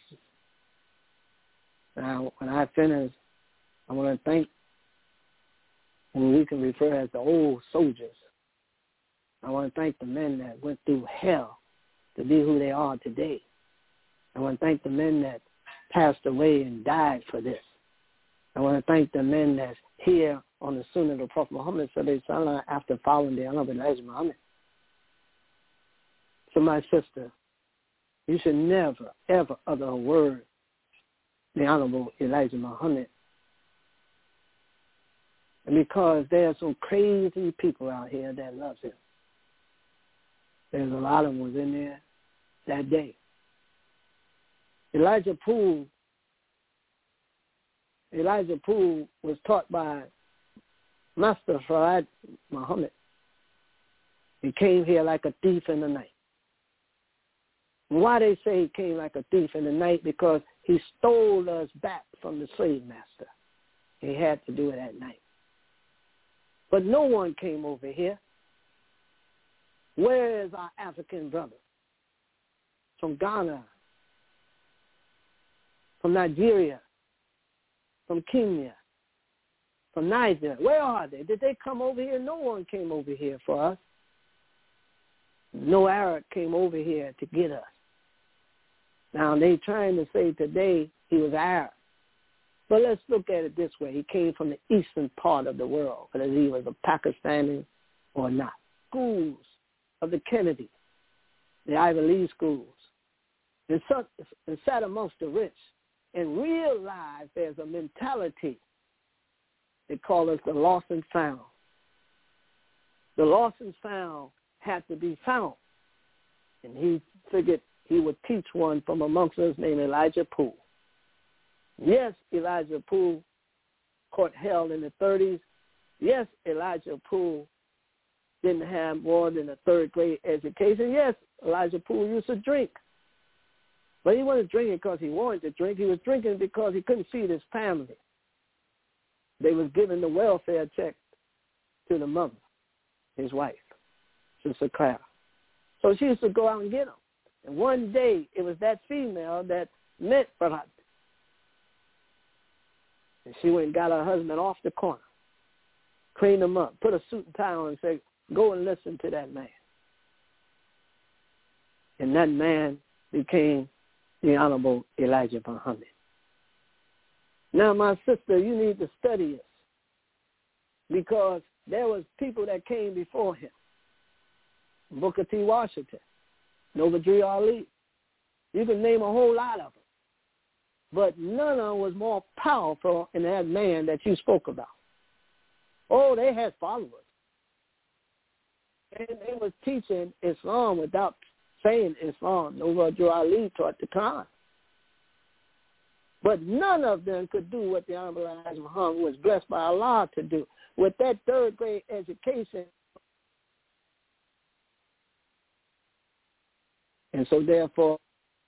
Speaker 1: Now, when I finish, I want to thank who we can refer as the old soldiers. I want to thank the men that went through hell to be who they are today. I want to thank the men that passed away and died for this. I want to thank the men that's here on the Sunnah of the Prophet Muhammad after following the Honorable Elijah Muhammad. So my sister, you should never, ever utter a word the Honorable Elijah Muhammad. And because there are some crazy people out here that love him. There's a lot of ones in there that day. Elijah Poole was taught by Master Farad Muhammad. He came here like a thief in the night. And why they say he came like a thief in the night? Because he stole us back from the slave master. He had to do it at night. But no one came over here. Where is our African brother? From Ghana, from Nigeria, from Kenya, from Niger. Where are they? Did they come over here? No one came over here for us. No Arab came over here to get us. Now, they trying to say today he was Arab. But let's look at it this way. He came from the eastern part of the world, whether he was a Pakistani or not. Schools of the Kennedy, the Ivy League schools, and sat amongst the rich and realized there's a mentality. They call us the lost and found. The lost and found had to be found. And he figured he would teach one from amongst us named Elijah Poole. Yes, Elijah Poole caught hell in the 30s. Yes, Elijah Poole didn't have more than a third grade education. Yes, Elijah Poole used to drink. But he wasn't drinking because he wanted to drink. He was drinking because he couldn't feed his family. They was giving the welfare check to the mother, his wife, Sister Clara. So she used to go out and get him. And one day, it was that female that met Farhad. And she went and got her husband off the corner, cleaned him up, put a suit and tie on and said, go and listen to that man. And that man became the Honorable Elijah Muhammad. Now, my sister, you need to study this because there was people that came before him. Booker T. Washington, Noble Ali. You can name a whole lot of them. But none of them was more powerful than that man that you spoke about. Oh, they had followers. And they was teaching Islam without saying Islam. Noble Ali taught the Quran. But none of them could do what the Honorable Elijah Muhammad was blessed by Allah to do. With that third grade education. And so therefore,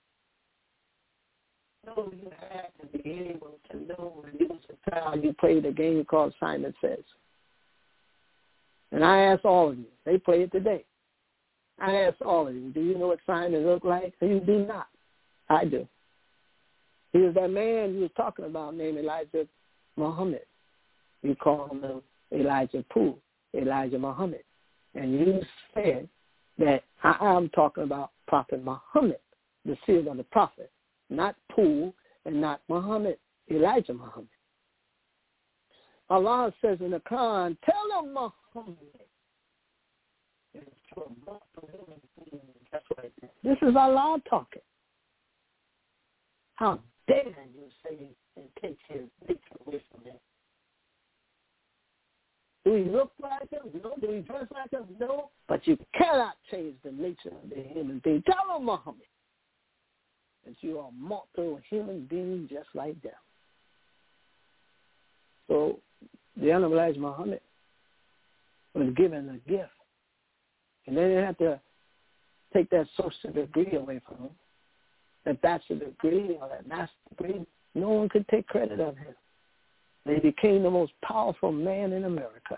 Speaker 1: you had to be able to know when you was a child, you played a game called Simon Says. And I ask all of you, they play it today. I ask all of you, do you know what Simon looked like? You do not. I do. He was that man you was talking about named Elijah Muhammad. You call him Elijah Poole, Elijah Muhammad. And you said that I'm talking about Prophet Muhammad, the seal of the prophet, not Poole and not Muhammad, Elijah Muhammad. Allah says in the Quran, tell them Muhammad. This is Allah talking. How dare you say and take his nature away from him? Do he look like him? No. Do he dress like him? No. But you cannot change the nature of the human being. Tell them, Muhammad, that you are mortal human being just like them. So the Honorable Elijah Muhammad was given a gift. And they didn't have to take that social degree away from him, that bachelor degree or that master degree. No one could take credit of him. They became the most powerful man in America.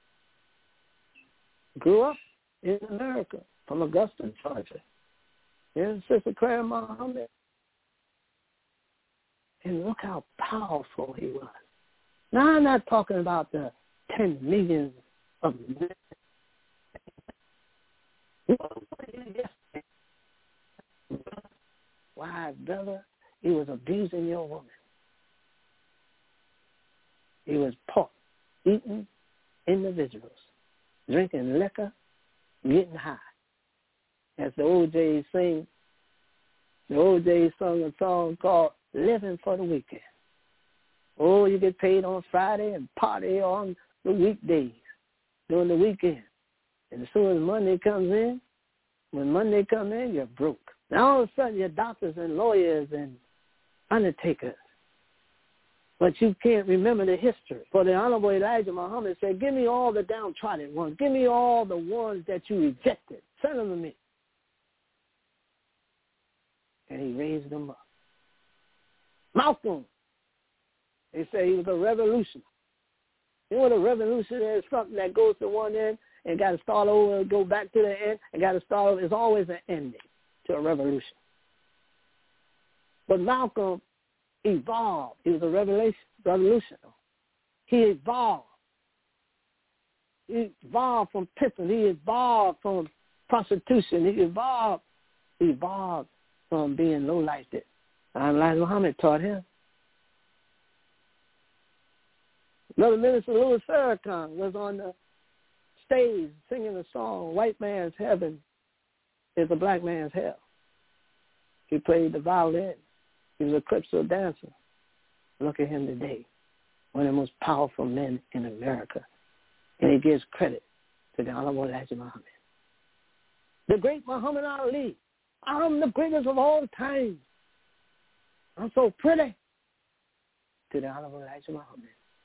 Speaker 1: Grew up in America from Augusta, Georgia. Here's Sister Clara Muhammad. And look how powerful he was. Now, I'm not talking about the 10 millions of men. Why, brother, he was abusing your woman. He was pork, eating individuals, drinking liquor, getting high. As the OJs sing, the OJs sung a song called Living for the Weekend. Oh, you get paid on Friday and party on the weekdays, during the weekend. And as soon as Monday comes in, when Monday comes in, you're broke. Now all of a sudden you're doctors and lawyers and undertakers. But you can't remember the history. For the Honorable Elijah Muhammad said, give me all the downtrodden ones. Give me all the ones that you rejected. Send them to me. And he raised them up. Malcolm, they say he was a revolutionary. You know what a revolutionary is? Something that goes to one end and got to start over, go back to the end, and got to start over. There's always an ending to a revolution. But Malcolm evolved. He was a revolutionary. He evolved. He evolved from pimping. He evolved from prostitution. He evolved from being low-lifted. Elijah Muhammad taught him. Another minister, Louis Farrakhan, was on the stage singing a song, White Man's Heaven is a Black Man's Hell. He played the violin. He was a calypso dancer. Look at him today, one of the most powerful men in America. And he gives credit to the Honorable Elijah Muhammad. The great Muhammad Ali. I'm the greatest of all time. I'm so pretty. To the Honorable Elijah Muhammad.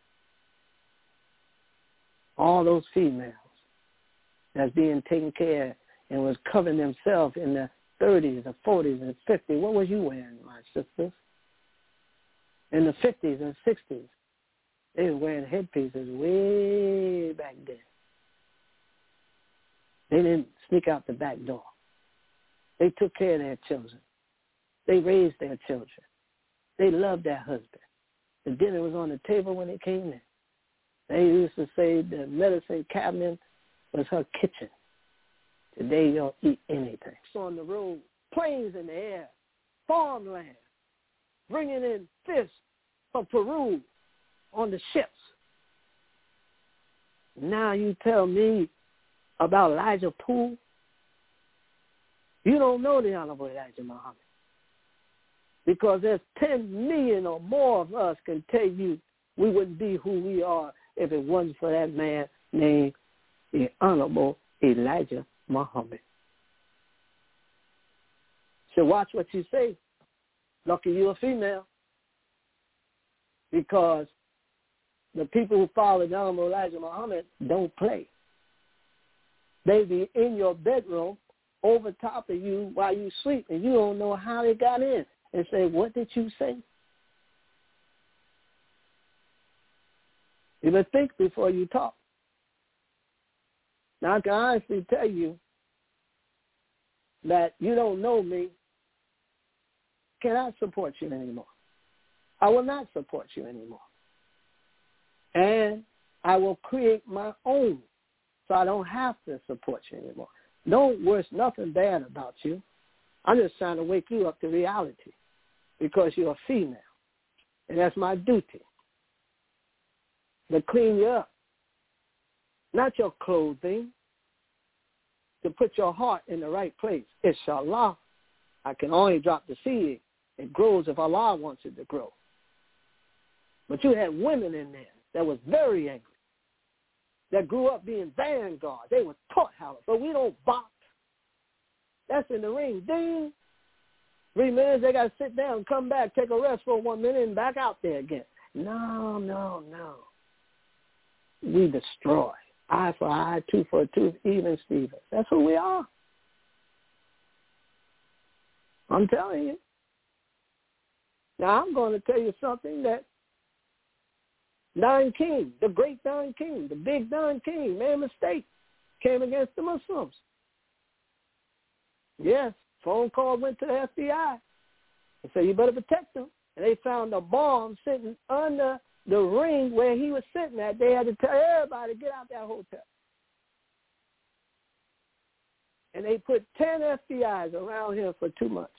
Speaker 1: All those females that's being taken care of and was covering themselves in the 30s, the 40s, and 50s. What was you wearing, my sisters? In the 50s and 60s, they were wearing headpieces way back then. They didn't sneak out the back door. They took care of their children. They raised their children. They loved their husband. The dinner was on the table when they came in. They used to say the medicine cabinet was her kitchen. Today, you'll eat anything. So on the road, planes in the air, farmland, bringing in fish from Peru on the ships. Now you tell me about Elijah Poole? You don't know the Honorable Elijah Muhammad. Because there's 10 million or more of us can tell you we wouldn't be who we are if it wasn't for that man named the Honorable Elijah Muhammad. So watch what you say. Lucky you're a female. Because the people who follow the Honorable Elijah Muhammad don't play. They be in your bedroom over top of you while you sleep, and you don't know how they got in. And say, what did you say? You better think before you talk. Now, I can honestly tell you that you don't know me, cannot support you anymore. I will not support you anymore. And I will create my own so I don't have to support you anymore. Don't wish nothing bad about you. I'm just trying to wake you up to reality because you're a female. And that's my duty, to clean you up. Not your clothing, to put your heart in the right place. Inshallah, I can only drop the seed. It grows if Allah wants it to grow. But you had women in there that was very angry, that grew up being vanguard. They were taught how to, but we don't box. That's in the ring. Ding. 3 minutes, they got to sit down, come back, take a rest for 1 minute, and back out there again. No. we destroy. Eye for eye, tooth for a tooth, even Steven. That's who we are. I'm telling you. Now, I'm going to tell you something that Don King, the great Don King, the big Don King, made a mistake, came against the Muslims. Yes, phone call went to the FBI. They said, you better protect them. And they found a bomb sitting under the ring where he was sitting at. They had to tell everybody to get out that hotel. And they put 10 FBIs around him for 2 months.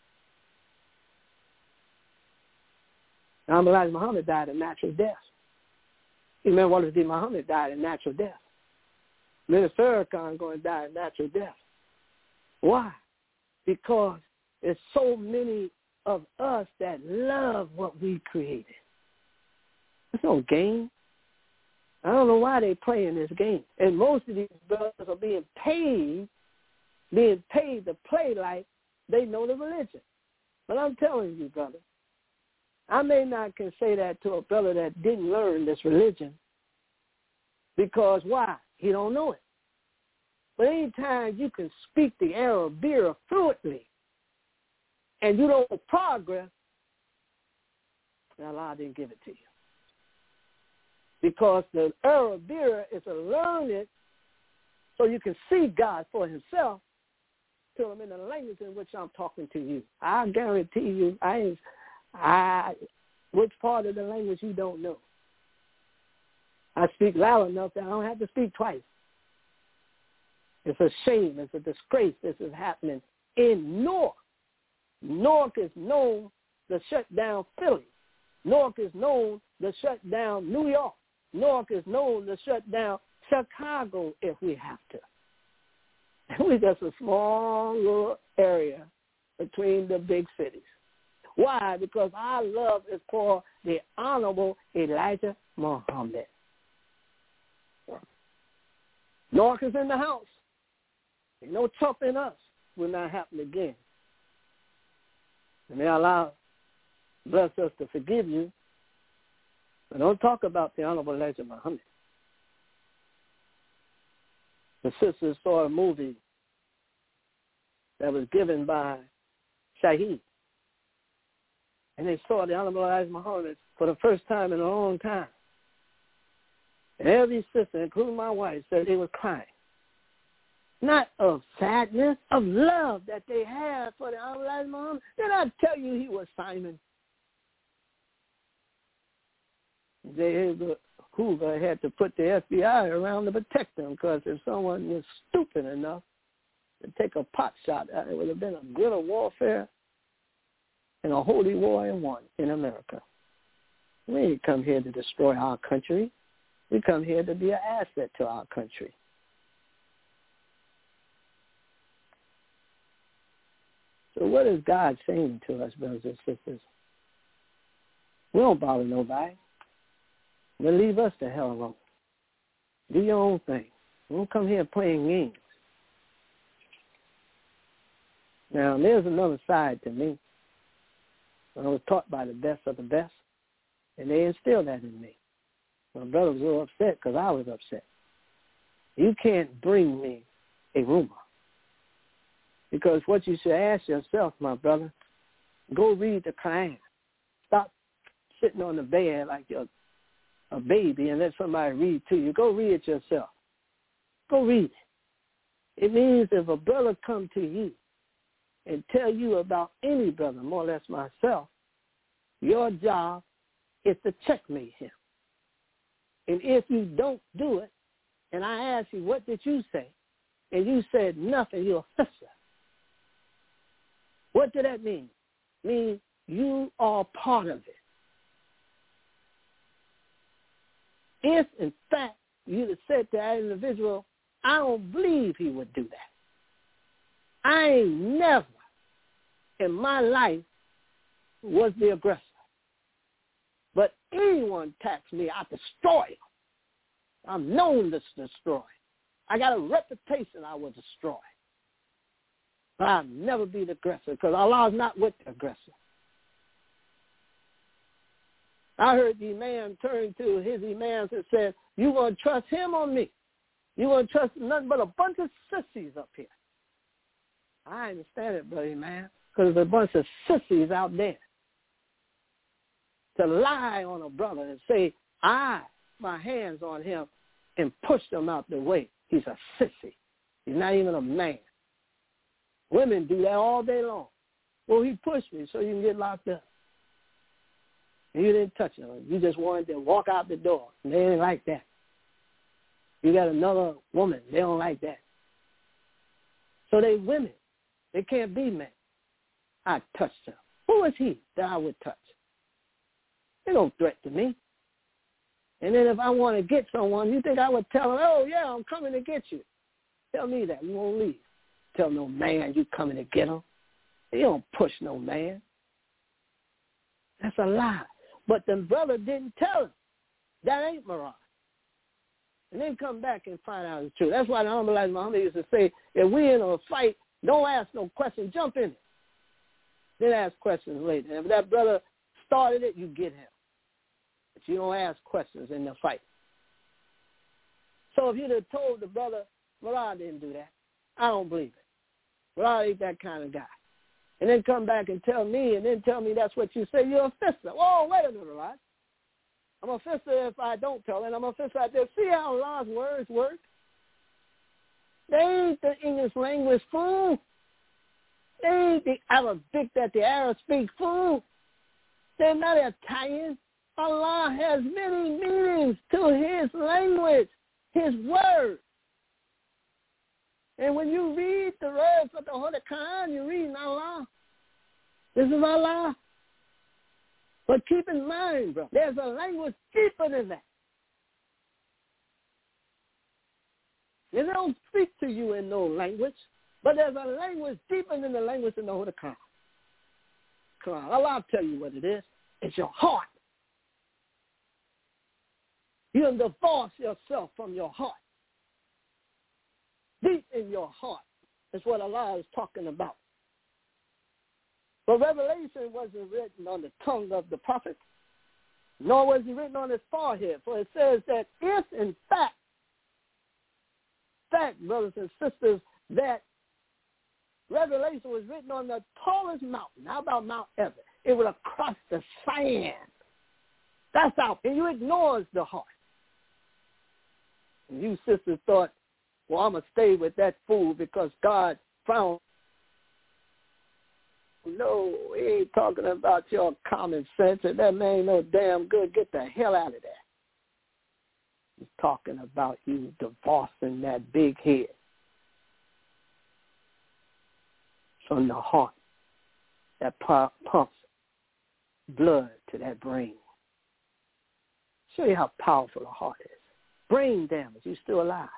Speaker 1: Now, Elijah Muhammad died a natural death. Imam Wallace Muhammad died a natural death. Minister Farrakhan going to die a natural death. Why? Because there's so many of us that love what we created. It's no game. I don't know why they're playing this game. And most of these brothers are being paid to play like they know the religion. But I'm telling you, brother, I may not can say that to a brother that didn't learn this religion. Because why? He don't know it. But anytime you can speak the Arabic fluently and you don't progress, Allah didn't give it to you. Because the Arabic is to learn it so you can see God for himself to him in the language in which I'm talking to you. I guarantee you, which part of the language you don't know. I speak loud enough that I don't have to speak twice. It's a shame. It's a disgrace. This is happening in Newark. Newark is known to shut down Philly. Newark is known to shut down New York. Newark is known to shut down Chicago if we have to. We're just a small little area between the big cities. Why? Because our love is for the Honorable Elijah Muhammad. Newark is in the house. Ain't no tough in us. Will not happen again. And may Allah bless us to forgive you. But don't talk about the Honorable Elijah Muhammad. The sisters saw a movie that was given by Shaheed. And they saw the Honorable Elijah Muhammad for the first time in a long time. And every sister, including my wife, said they were crying. Not of sadness, of love that they had for the Honorable Elijah Muhammad. Did I tell you he was Simon? Hoover had to put the FBI around to protect them because if someone was stupid enough to take a pot shot, it would have been a guerrilla warfare and a holy war in one in America. We didn't come here to destroy our country. We come here to be an asset to our country. So what is God saying to us, brothers and sisters? We don't bother nobody. But leave us the hell alone. Do your own thing. Don't come here playing games. Now, there's another side to me. I was taught by the best of the best, and they instilled that in me. My brother was a little upset because I was upset. You can't bring me a rumor. Because what you should ask yourself, my brother, go read the Quran. Stop sitting on the bed like you're a baby and let somebody read to you. Go read it yourself. Go read it. It means if a brother come to you and tell you about any brother, more or less myself, your job is to checkmate him. And if you don't do it, and I ask you, what did you say? And you said nothing, you're a fisher. What did that mean? It means you are part of it. If, in fact, you'd have said to that individual, I don't believe he would do that. I ain't never in my life was the aggressor. But anyone attacks me, I destroy him. I'm known to destroy. I got a reputation I will destroy. But I'll never be the aggressor because Allah's not with the aggressor. I heard the imam turn to his imams and said, You going to trust him or me? You going to trust nothing but a bunch of sissies up here? I understand it, buddy, man, because there's a bunch of sissies out there to lie on a brother and say, my hands on him and push him out the way. He's a sissy. He's not even a man. Women do that all day long. Well, he pushed me so you can get locked up. And you didn't touch him. You just wanted to walk out the door. And they ain't like that. You got another woman. They don't like that. So they women. They can't be men. I touched them. Who is he that I would touch? They don't threaten me. And then if I want to get someone, you think I would tell them, oh, yeah, I'm coming to get you. Tell me that. You won't leave. Tell no man you coming to get him. You don't push no man. That's a lie. But the brother didn't tell him. That ain't mirage. And then come back and find out it's true. That's why the Honorable Elijah Muhammad used to say, if we in a fight, don't ask no questions. Jump in it. Then ask questions later. And if that brother started it, you get him. But you don't ask questions in the fight. So if you'd have told the brother, Mirage didn't do that, I don't believe it. Mirage ain't that kind of guy. And then come back and tell me, and then tell me that's what you say, you're a fisser. Whoa, wait a minute, Mirage. I'm a fisser if I don't tell it. I'm a fisser out there. See how Allah's words work? They ain't the English language, fool. They ain't the Arabic that the Arabs speak, fool. They're not Italian. Allah has many meanings to his language, his word. And when you read the words of the Holy Quran, you're reading Allah. This is Allah. But keep in mind, bro, there's a language deeper than that. They don't speak to you in no language, but there's a language deeper than the language in the Holy Quran. Allah tell you what it is. It's your heart. You have divorced yourself from your heart. Deep in your heart is what Allah is talking about. But Revelation wasn't written on the tongue of the prophet, nor was it written on his forehead. For it says that if, in fact, brothers and sisters, that Revelation was written on the tallest mountain. How about Mount Everest? It would have crossed the sand. That's out. And you ignores the heart. And you sisters thought, well, I'm going to stay with that fool because God found. No, he ain't talking about your common sense. And that man ain't no damn good. Get the hell out of there. He's talking about you divorcing that big head from the heart that pumps blood to that brain. Show you how powerful the heart is. Brain damage, you still alive.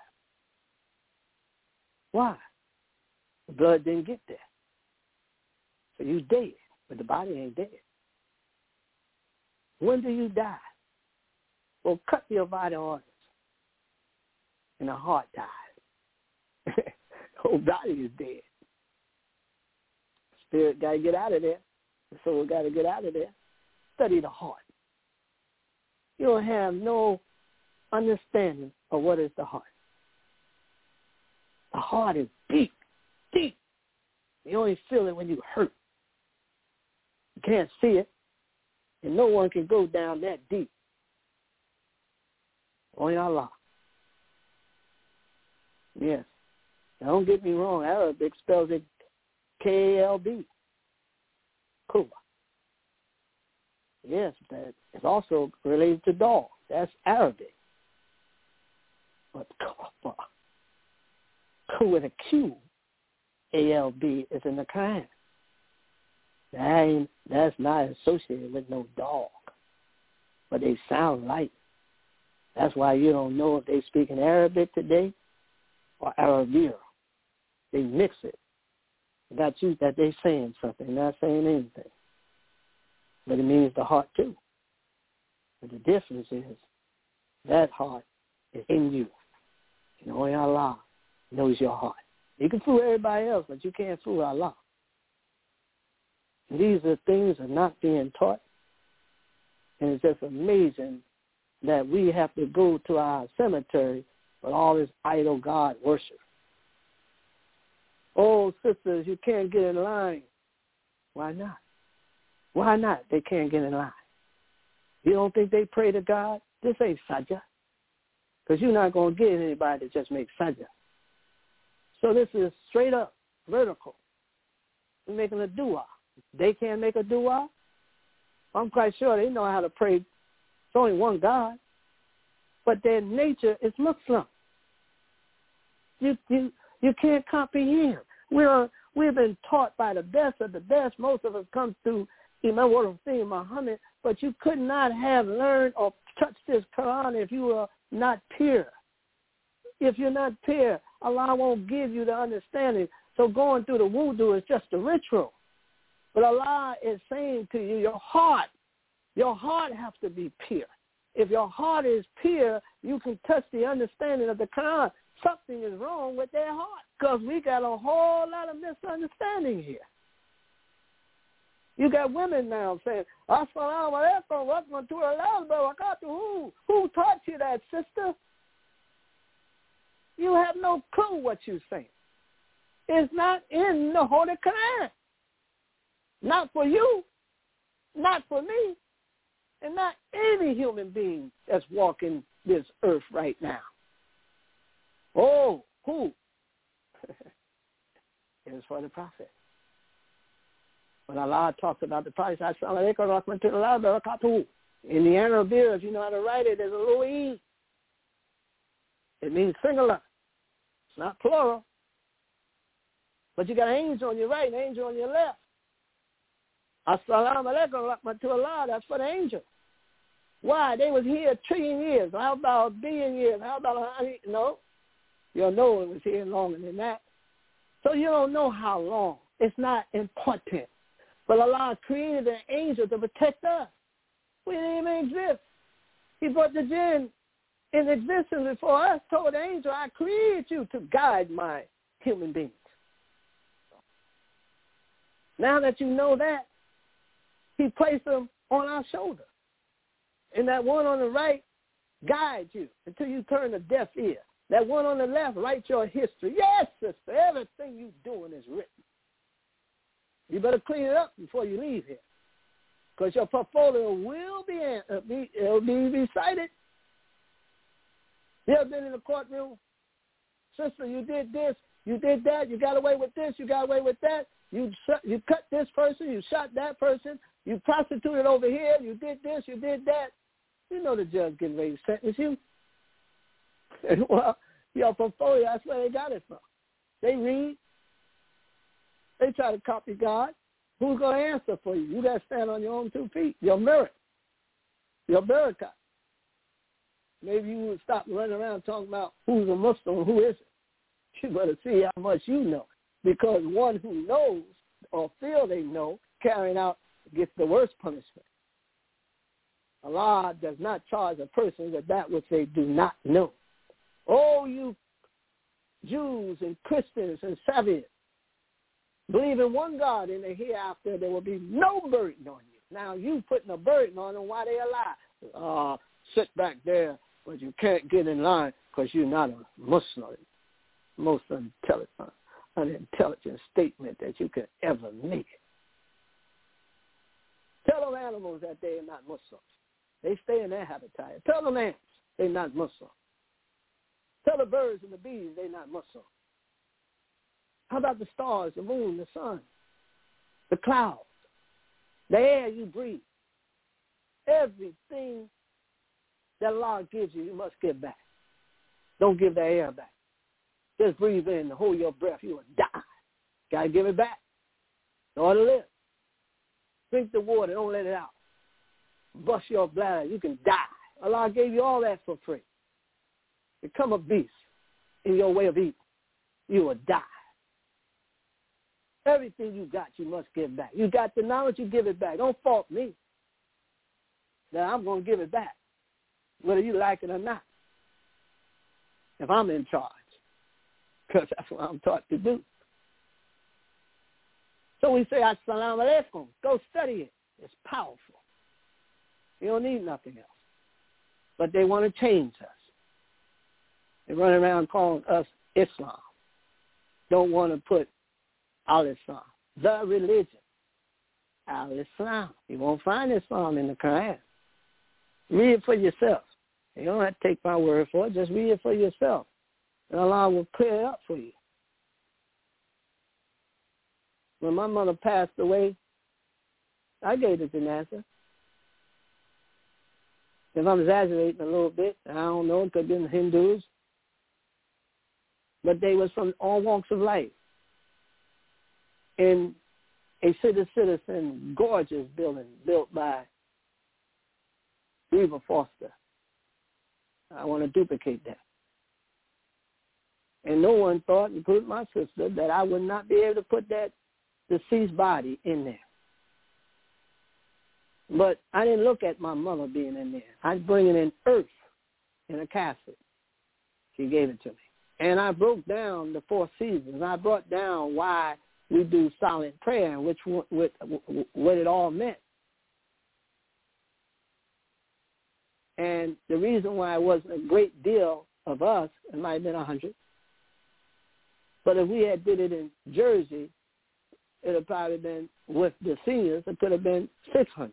Speaker 1: Why? The blood didn't get there. So you dead, but the body ain't dead. When do you die? Well, cut your vital organs, and the heart dies. The whole body is dead. Spirit got to get out of there. The soul got to get out of there. Study the heart. You don't have no understanding of what is the heart. The heart is deep, deep. You only feel it when you hurt. You can't see it, and no one can go down that deep. Only Allah. Yes. Now, don't get me wrong. Arabic spells it K-A-L-B. Kuba. Yes, that is also related to dog. That's Arabic. But Kuba with a Q, A-L-B, is in the Quran. That's not associated with no dog. But they sound like. That's why you don't know if they speak in Arabic today or Arabic. They mix it. Got you that they saying something, not saying anything. But it means the heart too. But the difference is that heart is in you. And only Allah knows your heart. You can fool everybody else, but you can't fool Allah. And these are things that are not being taught. And it's just amazing that we have to go to our cemetery with all this idol God worship. Oh, sisters, you can't get in line. Why not? Why not? They can't get in line. You don't think they pray to God? This ain't sajah. Because you're not going to get anybody to just make sajah. So this is straight up, vertical. We're making a dua. They can't make a dua. I'm quite sure they know how to pray. It's only one God. But their nature is Muslim. You can't comprehend. We've been taught by the best of the best. Most of us come through Imam Muhammad, but you could not have learned or touched this Quran if you were not pure. If you're not pure, Allah won't give you the understanding. So going through the wudu is just a ritual. But Allah is saying to you, your heart has to be pure. If your heart is pure, you can touch the understanding of the Quran. Something is wrong with their heart because we got a whole lot of misunderstanding here. You got women now saying, Assalamu alaikum wa rahmatullahi wa barakatuh. Who taught you that, sister? You have no clue what you're saying. It's not in the Holy Quran. Not for you, not for me, and not any human being that's walking this earth right now. Oh, who? It was for the prophet. When Allah talks about the prophet, in the Arabic, if you know how to write it, there's a little E. It means singular. It's not plural. But you got an angel on your right and an angel on your left. Assalamu alaikum rahmatullah, that's for the angel. Why? They was here 1 trillion years. How about 1 billion years? How about 100? No. You'll know it was here longer than that. So you don't know how long. It's not important. But Allah created an angel to protect us. We didn't even exist. He brought the jinn in existence before us, told the angel, I created you to guide my human beings. Now that you know that, he placed them on our shoulder. And that one on the right guides you until you turn a deaf ear. That one on the left writes your history. Yes, sister, everything you're doing is written. You better clean it up before you leave here, because your portfolio will be recited. You ever been in the courtroom? Sister, you did this, you did that, you got away with this, you got away with that. You cut this person, you shot that person, you prostituted over here, you did this, you did that. You know the judge getting ready to sentence you. And, well, your portfolio, that's where they got it from. They read. They try to copy God. Who's going to answer for you? You got to stand on your own 2 feet. Your merit. Your barakah. Maybe you would stop running around talking about who's a Muslim and who isn't. You better see how much you know. Because one who knows or feel they know, carrying out, gets the worst punishment. Allah does not charge a person with that which they do not know. Oh, you Jews and Christians and Saviors, believe in one God, in the hereafter there will be no burden on you. Now you putting a burden on them while they're alive. Sit back there, but you can't get in line because you're not a Muslim. Most unintelligent statement that you could ever make. Tell them animals that they are not Muslims. They stay in their habitat. Tell them ants they're not Muslim. Tell the birds and the bees they're not Muslim. How about the stars, the moon, the sun, the clouds, the air you breathe? Everything that Allah gives you, you must give back. Don't give the air back. Just breathe in, hold your breath, you will die. Got to give it back in order to live. Drink the water, don't let it out. Bust your bladder, you can die. Allah gave you all that for free. Become a beast in your way of eating. You will die. Everything you got, you must give back. You got the knowledge, you give it back. Don't fault me. Now I'm going to give it back, whether you like it or not, if I'm in charge, because that's what I'm taught to do. So we say, Assalamu alaikum. Go study it. It's powerful. You don't need nothing else. But they want to change us. They run around calling us Islam. Don't want to put al-Islam, the religion, al-Islam. You won't find Islam in the Quran. Read it for yourself. You don't have to take my word for it. Just read it for yourself. And Allah will clear it up for you. When my mother passed away, I gave the janazah. If I'm exaggerating a little bit, I don't know, it could have been Hindus. But they was from all walks of life. In a citizen, gorgeous building built by Weaver Foster. I want to duplicate that. And no one thought, including my sister, that I would not be able to put that deceased body in there. But I didn't look at my mother being in there. I was bringing in earth in a casket. She gave it to me. And I broke down the 4 seasons. I brought down why we do silent prayer and what it all meant. And the reason why it wasn't a great deal of us, it might have been 100. But if we had did it in Jersey, it would have probably been, with the seniors, it could have been 600.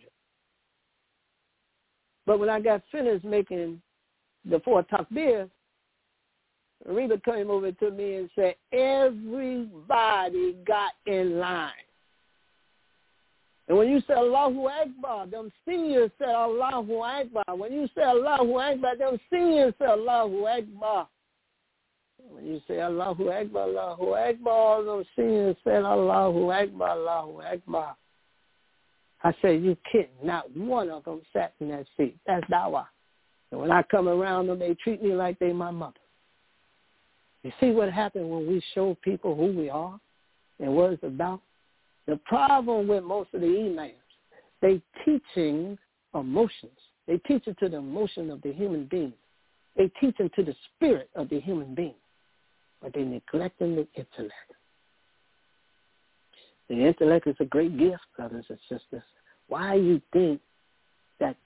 Speaker 1: But when I got finished making the 4 takbirs, Reba came over to me and said, everybody got in line. And when you say Allahu Akbar, them seniors said Allahu Akbar. When you say Allahu Akbar, them seniors said Allahu Akbar. When you say Allahu Akbar, Allahu Akbar, all them seniors said Allahu Akbar, Allahu Akbar. I said, you kidding. Not one of them sat in that seat. That's dawah. And when I come around them, they treat me like they my mother. You see what happened when we show people who we are and what it's about? The problem with most of the imams, they teaching emotions. They teach it to the emotion of the human being. They teach it to the spirit of the human being. But they're neglecting the intellect. The intellect is a great gift, brothers and sisters. Why do you think that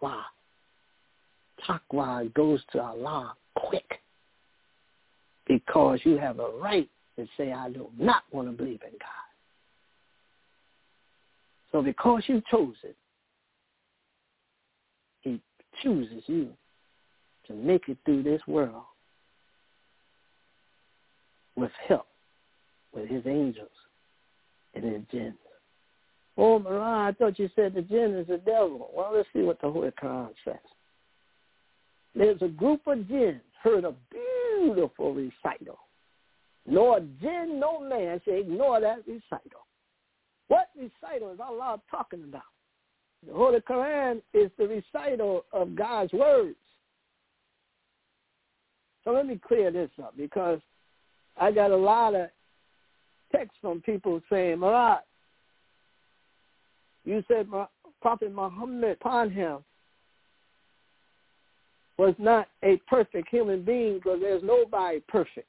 Speaker 1: taqwa goes to Allah quick? Because you have a right to say, I do not want to believe in God. So because you chose it, he chooses you to make it through this world with help, with his angels and his jinns. Oh, Marah, I thought you said the jinn is the devil. Well, let's see what the Holy Quran says. There's a group of jinns heard a beautiful recital. Nor jinn, no man should ignore that recital. What recital is Allah talking about? The Holy Quran is the recital of God's words. So let me clear this up, because I got a lot of texts from people saying, Marat, you said Prophet Muhammad upon him was not a perfect human being, because there's nobody perfect.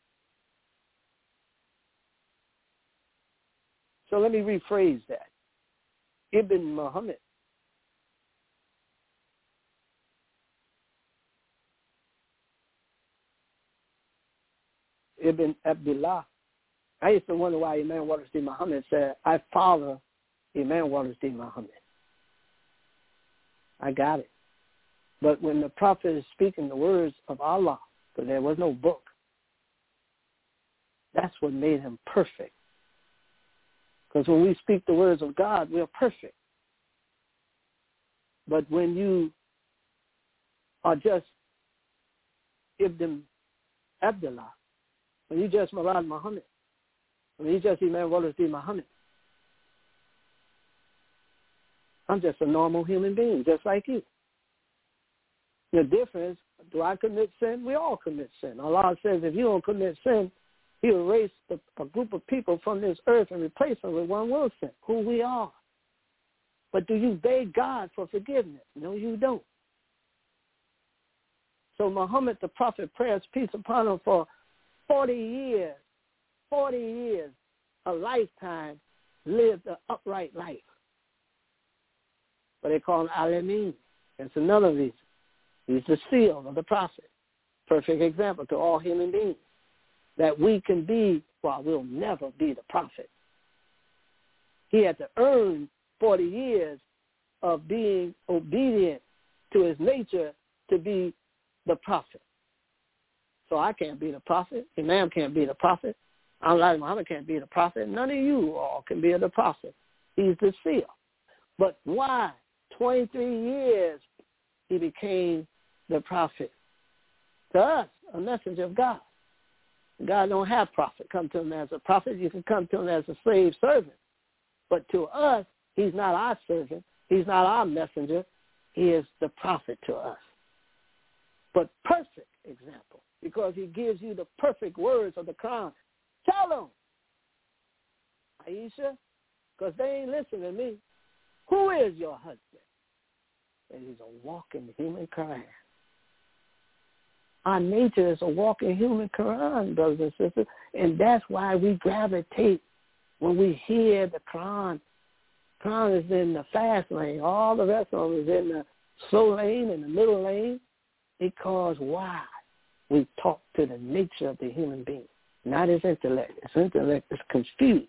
Speaker 1: So let me rephrase that. Ibn Muhammad Ibn Abdullah. I used to wonder why Imam Wallace-D Muhammad said, I follow Imam Wallace-D Muhammad. I got it. But when the Prophet is speaking the words of Allah, because there was no book, that's what made him perfect. Because when we speak the words of God, we are perfect. But when you are just Ibn Abdullah, when you just Murad Muhammad, when you just Imam Wallace-D Muhammad, I'm just a normal human being, just like you. The difference, do I commit sin? We all commit sin. Allah says if you don't commit sin, he'll erase a group of people from this earth and replace them with one will sin, who we are. But do you beg God for forgiveness? No, you don't. So Muhammad, the Prophet, prayers, peace upon him, for 40 years, a lifetime, lived an upright life. But they call him Alameen. That's another reason. He's the seal of the prophet. Perfect example to all human beings that we can be, well, we'll never be the prophet. He had to earn 40 years of being obedient to his nature to be the prophet. So I can't be the prophet. Imam can't be the prophet. Elijah Muhammad can't be the prophet. None of you all can be the prophet. He's the seal. But why? 23 years he became the prophet. To us, a messenger of God. God don't have prophet come to him as a prophet. You can come to him as a slave servant. But to us, he's not our servant. He's not our messenger. He is the prophet to us. But perfect example, because he gives you the perfect words of the Quran. Tell them, Aisha, because they ain't listening to me. Who is your husband? And he's a walking human Quran. Our nature is a walking human Quran, brothers and sisters, and that's why we gravitate when we hear the Quran. Quran is in the fast lane. All the rest of them is in the slow lane and the middle lane, because why? We talk to the nature of the human being, not his intellect. His intellect is confused.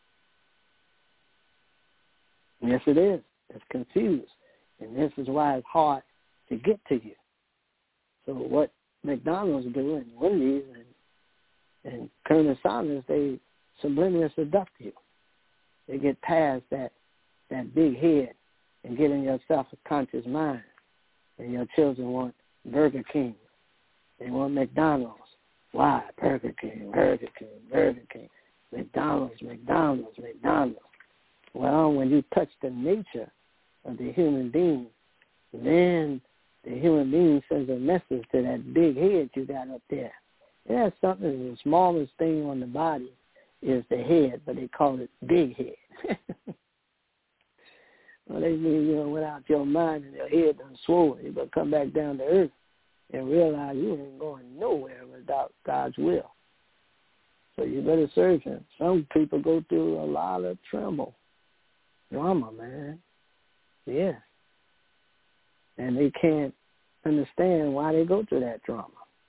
Speaker 1: Yes, it is. It's confused. And this is why it's hard to get to you. So what McDonald's do and Wendy's and Colonel Sanders, they subliminally seduct you. They get past that big head and get in your self-conscious mind. And your children want Burger King. They want McDonald's. Why? Burger King, Burger King, Burger King. McDonald's, McDonald's, McDonald's. Well, when you touch the nature of the human being, then the human being sends a message to that big head you got up there. Yeah, something, the smallest thing on the body is the head, but they call it big head. Well, they mean, without your mind and your head done swollen, you better come back down to earth and realize you ain't going nowhere without God's will. So you better serve him. Some people go through a lot of drama, man. Yeah. And they can't understand why they go through that drama.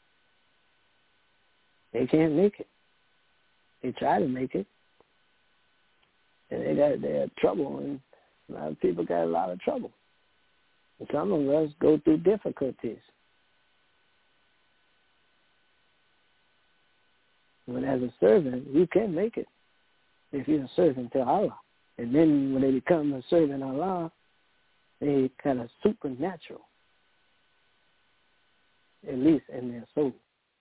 Speaker 1: They can't make it. They try to make it. And they have trouble, and a lot of people got a lot of trouble. And some of us go through difficulties. But as a servant, you can make it if you're a servant to Allah. And then when they become a servant of Allah, they kind of supernatural, at least in their soul.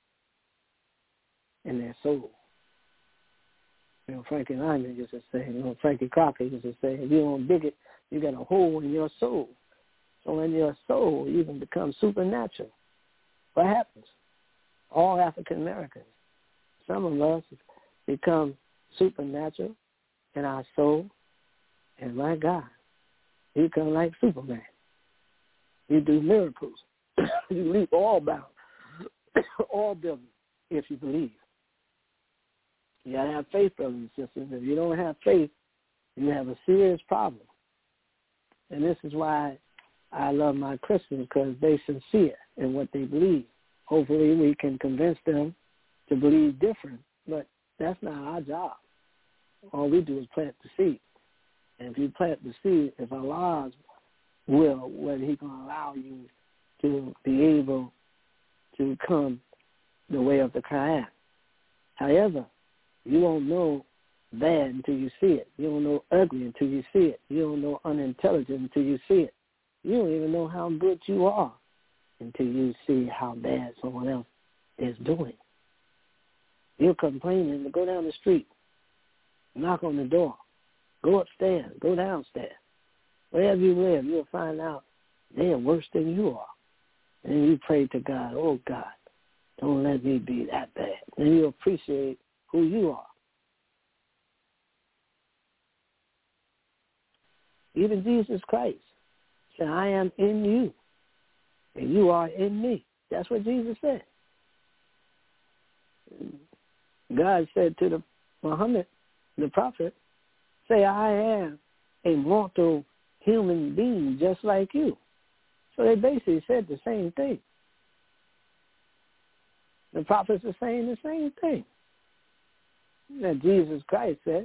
Speaker 1: In their soul. Frankie Lyman used to say, Frankie Crocker used to say, if you don't dig it, you got a hole in your soul. So in your soul, you can become supernatural. What happens? All African Americans, some of us become supernatural in our soul, and my God, you become like Superman. You do miracles. You leap all bounds, all buildings, if you believe. You got to have faith, brothers and sisters. If you don't have faith, you have a serious problem. And this is why I love my Christians, because they're sincere in what they believe. Hopefully we can convince them to believe different, but that's not our job. All we do is plant the seed. And if you plant the seed, if Allah's will, whether he's going to allow you to be able to come the way of the Quran. However, you don't know bad until you see it. You don't know ugly until you see it. You don't know unintelligent until you see it. You don't even know how good you are until you see how bad someone else is doing. You're complaining to go down the street, knock on the door, go upstairs, go downstairs. Wherever you live, you'll find out they're worse than you are. And you pray to God, oh God, don't let me be that bad. And you appreciate who you are. Even Jesus Christ said, I am in you, and you are in me. That's what Jesus said. God said to the Muhammad, the prophet, say, I am a mortal human being just like you. So they basically said the same thing. The prophets are saying the same thing that Jesus Christ said.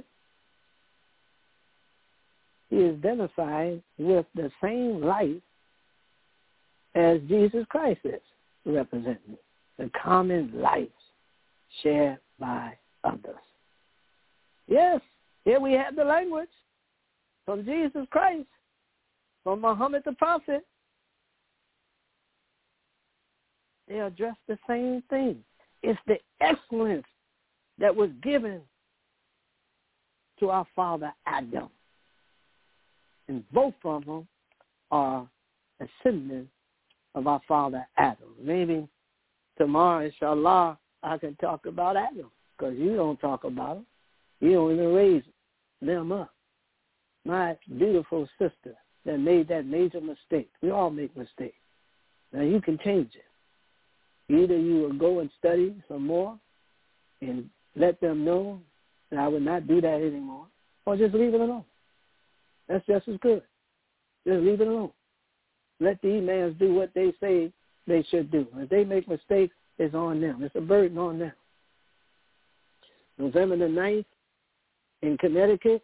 Speaker 1: He is identifying with the same life as Jesus Christ is representing, the common life shared by others. Yes, here we have the language from Jesus Christ, from Muhammad the prophet. They address the same thing. It's the excellence that was given to our father Adam. And both of them are descendants of our father Adam. Maybe tomorrow, inshallah, I can talk about Adam, because you don't talk about him. You don't even raise them up. My beautiful sister that made that major mistake. We all make mistakes. Now, you can change it. Either you will go and study some more and let them know that I would not do that anymore, or just leave it alone. That's just as good. Just leave it alone. Let the imams do what they say they should do. If they make mistakes, it's on them. It's a burden on them. November the 9th in Connecticut,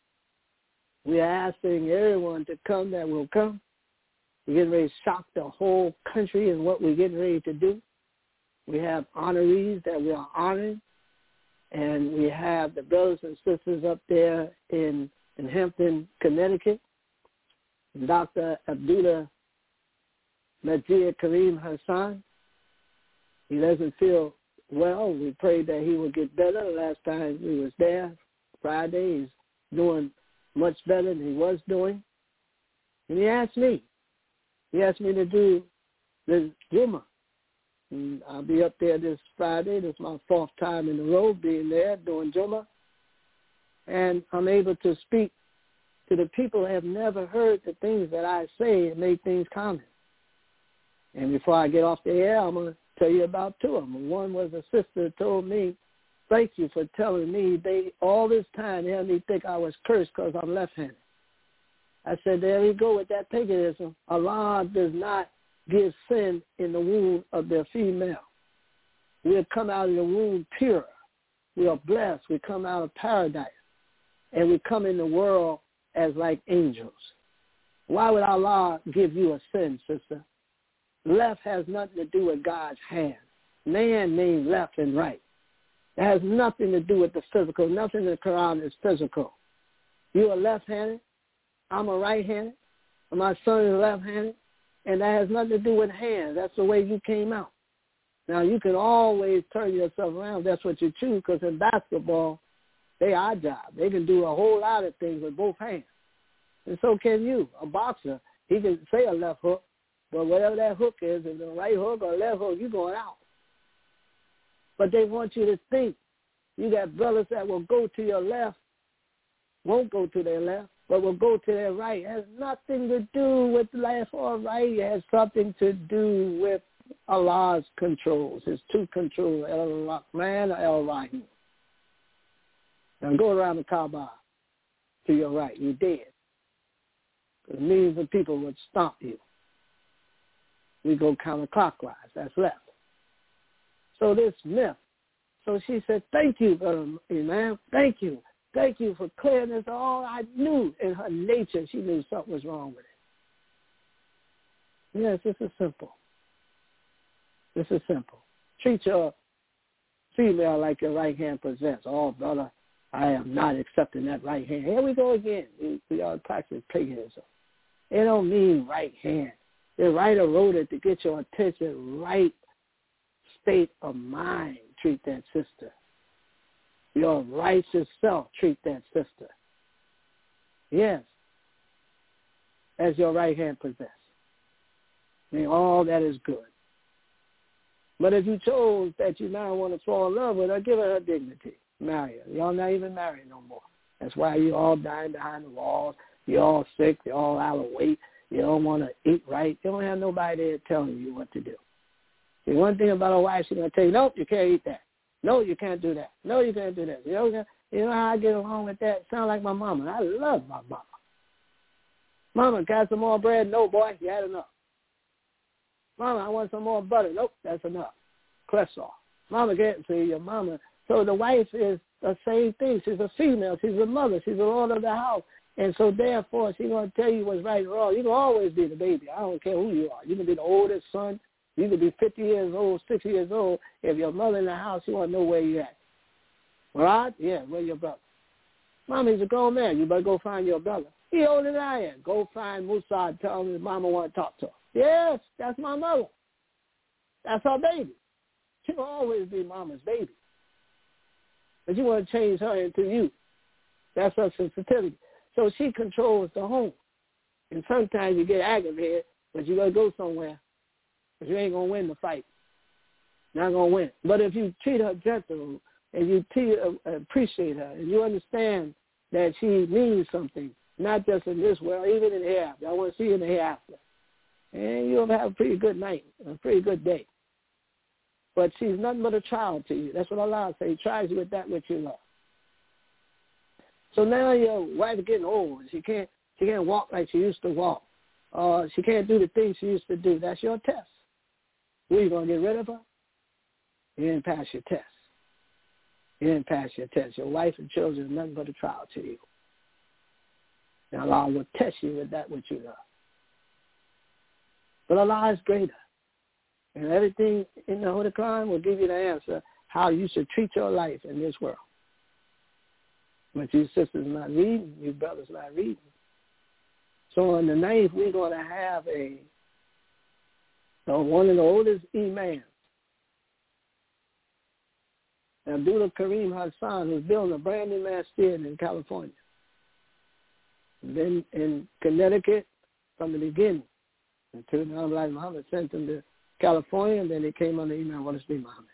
Speaker 1: we are asking everyone to come that will come. We're getting ready to shock the whole country in what we're getting ready to do. We have honorees that we are honoring, and we have the brothers and sisters up there in Hampton, Connecticut. Dr. Abdullah Najir Kareem Hassan. He doesn't feel well. We prayed that he would get better. Last time he was there, Friday, he's doing much better than he was doing. And he asked me to do the Jummah. And I'll be up there this Friday. This is my 4th time in a row being there doing Jummah. And I'm able to speak to the people who have never heard the things that I say and make things common. And before I get off the air, I'm going to tell you about 2 of them. One was a sister who told me, thank you for telling me all this time they had me think I was cursed because I'm left-handed. I said, there you go with that paganism. Allah does not give sin in the womb of their female. We'll come out of the womb pure. We are blessed. We come out of paradise. And we come in the world as like angels. Why would Allah give you a sin, sister? Left has nothing to do with God's hand. Man named left and right. It has nothing to do with the physical. Nothing in the Quran is physical. You are left-handed. I'm a right-handed. My son is left-handed. And that has nothing to do with hands. That's the way you came out. Now, you can always turn yourself around. That's what you choose, because in basketball, they are job. They can do a whole lot of things with both hands. And so can you. A boxer, he can say a left hook, but whatever that hook is, if it's a right hook or a left hook, you're going out. But they want you to think. You got brothers that will go to your left, won't go to their left, but will go to their right. It has nothing to do with left or right. It has something to do with Allah's controls. His 2 controls, El-Rahman or El-Rahim. Now go around the Kaaba to your right. You're dead. Because millions of people would stomp you. We go counterclockwise. That's left. So this myth. So she said, thank you, Brother Imam. Thank you. Thank you for clearing this all. I knew in her nature she knew something was wrong with it. Yes, this is simple. This is simple. Treat your female like your right hand possessed. Oh, brother, I am not accepting that right hand. Here we go again. We all practice paganism. It don't mean right hand. The writer wrote it to get your attention, right state of mind. Treat that sister. Your righteous self, treat that sister. Yes, as your right hand possessed. I mean, all that is good. But if you chose that you now want to fall in love with her, give her dignity. Marry her. Y'all not even married no more. That's why you all dying behind the walls. You're all sick. You're all out of weight. You don't want to eat right. You don't have nobody there telling you what to do. See, one thing about a wife, she's going to tell you, nope, you can't eat that. No, you can't do that. No, you can't do that. You know how I get along with that? Sound like my mama. I love my mama. Mama, got some more bread? No, boy, you had enough. Mama, I want some more butter. Nope, that's enough. Cholesterol. Mama can't see your mama. So the wife is the same thing. She's a female. She's a mother. She's the lord of the house. And so therefore, she's going to tell you what's right and wrong. You can always be the baby. I don't care who you are. You can be the oldest son. You can be 50 years old, 60 years old. If your mother in the house, you want to know where you at. Right? Yeah, where your brother? Mommy's a grown man. You better go find your brother. He older than I am. Go find Musa and tell him his mama want to talk to her. Yes, that's my mother. That's her baby. She will always be mama's baby. But you want to change her into you. That's her sensitivity. So she controls the home. And sometimes you get aggravated, but you got to go somewhere. Because you ain't going to win the fight. Not going to win. But if you treat her gentle and you appreciate her and you understand that she means something, not just in this world, even in the hereafter. I want to see you in the hereafter. And you'll have a pretty good night, a pretty good day. But she's nothing but a child to you. That's what Allah says. He tries you with that which you love. So now your wife is getting old. She can't walk like she used to walk. She can't do the things she used to do. That's your test. Were you going to get rid of her? You didn't pass your test. You didn't pass your test. Your wife and children are nothing but a trial to you. And Allah will test you with that which you love. But Allah is greater. And everything in the Holy Quran will give you the answer how you should treat your life in this world. But you sisters not reading, you brothers not reading. So on the 9th, we're going to have one of the oldest imams, Abdullah Karim Hassan, who's building a brand new mass theater in California. Been in Connecticut from the beginning until Elijah Muhammad sent him to California, and then he came under Imam Wallace B. Muhammad.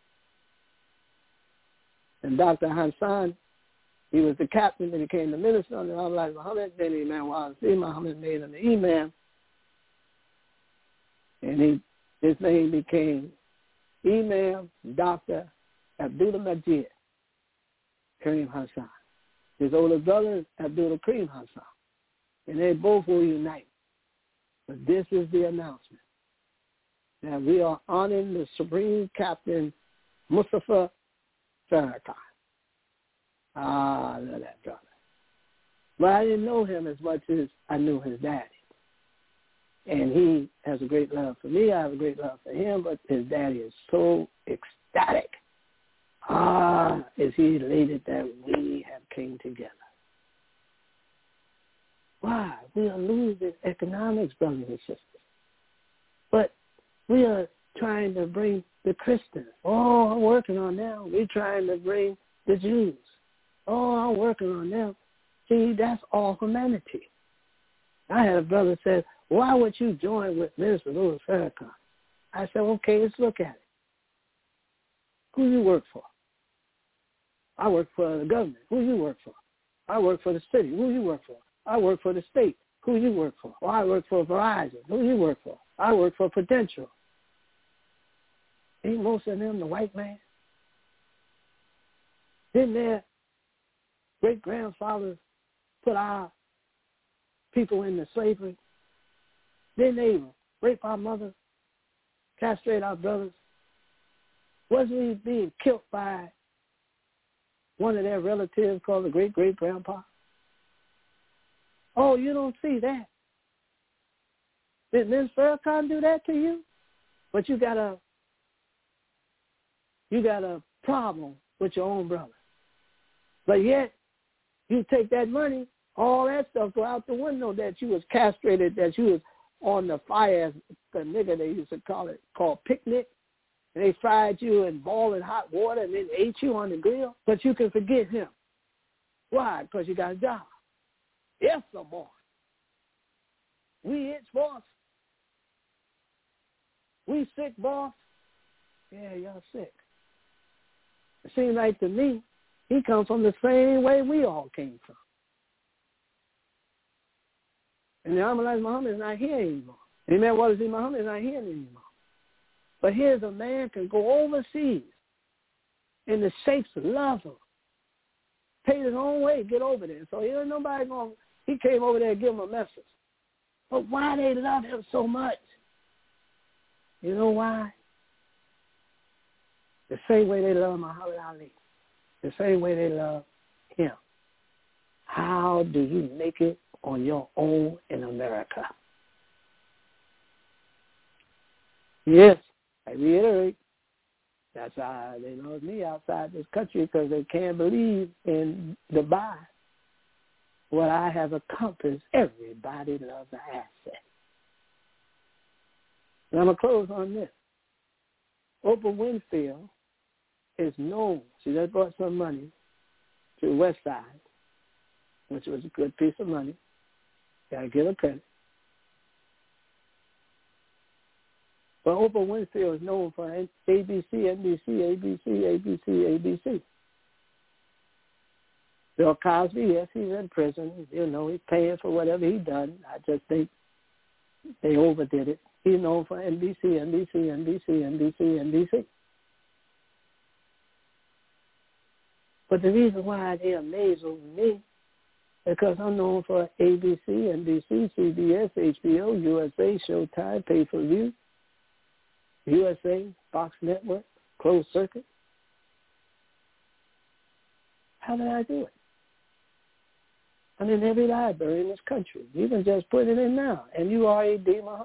Speaker 1: And Dr. Hassan, he was the captain, then he became the minister under Elijah Muhammad, then Imam Wallace B. Muhammad made him the Imam, and his name became Imam Dr. Abdullah Majid Karim Hassan. His older brother is Abdullah Karim Hassan. And they both will unite. But this is the announcement. That we are honoring the Supreme Captain Mustafa Farrakhan. I love that brother. But I didn't know him as much as I knew his daddy. And he has a great love for me. I have a great love for him. But his daddy is so ecstatic. Is he elated that we have came together. Why? We are losing economics, brothers and sisters. But we are trying to bring the Christians. Oh, I'm working on them. We're trying to bring the Jews. Oh, I'm working on them. See, that's all humanity. I had a brother say, why would you join with Minister Louis Farrakhan? I said, okay, let's look at it. Who you work for? I work for the government. Who you work for? I work for the city. Who you work for? I work for the state. Who you work for? Well, I work for Verizon. Who you work for? I work for Prudential. Ain't most of them the white man? Didn't their great-grandfathers put our people into slavery? Didn't they rape our mothers, castrate our brothers? Wasn't he being killed by one of their relatives called the great-great-grandpa? Oh, you don't see that. Did Ms. Farrakhan do that to you? But you got a problem with your own brother. But yet, you take that money, all that stuff go out the window that you was castrated, that you was on the fire, the nigger they used to call it, called picnic. And they fried you in boiling hot water and then ate you on the grill. But you can forget him. Why? Because you got a job. Yes, no boss. We itch, boss. We sick, boss. Yeah, y'all sick. It seems like to me, he comes from the same way we all came from. And the Elijah Muhammad is not here anymore. Amen. What is he? Muhammad is not here anymore. But here's a man can go overseas and the sheikhs love him. Pay his own way, get over there. So ain't nobody going. He came over there and give him a message. But why they love him so much? You know why? The same way they love Muhammad Ali, the same way they love him. How do you make it on your own in America? Yes, I reiterate, that's how they know me outside this country, because they can't believe in Dubai. What I have accomplished, everybody loves an asset. And I'm going to close on this. Oprah Winfield is known. She just brought some money to the West Side, which was a good piece of money. Got to give her credit. But Oprah Winfield is known for ABC, NBC, ABC, ABC, ABC. Bill Cosby, yes, he's in prison. You know, he's paying for whatever he done. I just think they overdid it. He's known for NBC, NBC, NBC, NBC, NBC. But the reason why they amaze over me is because I'm known for ABC, NBC, CBS, HBO, USA, Showtime, Pay-Per-View, USA, Fox Network, Closed Circuit. How did I do it? I'm in every library in this country. You can just put it in now, M-U-R-A-D Muhammad.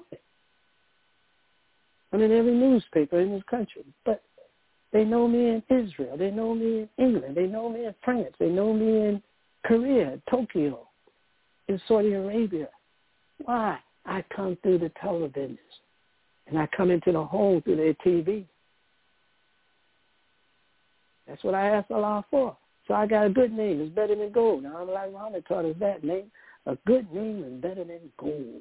Speaker 1: I'm in every newspaper in this country. But they know me in Israel. They know me in England. They know me in France. They know me in Korea, Tokyo, in Saudi Arabia. Why? I come through the television. And I come into the home through their TV. That's what I asked Allah for. So I got a good name. It's better than gold. Now, I'm like Muhammad taught us that name. A good name is better than gold.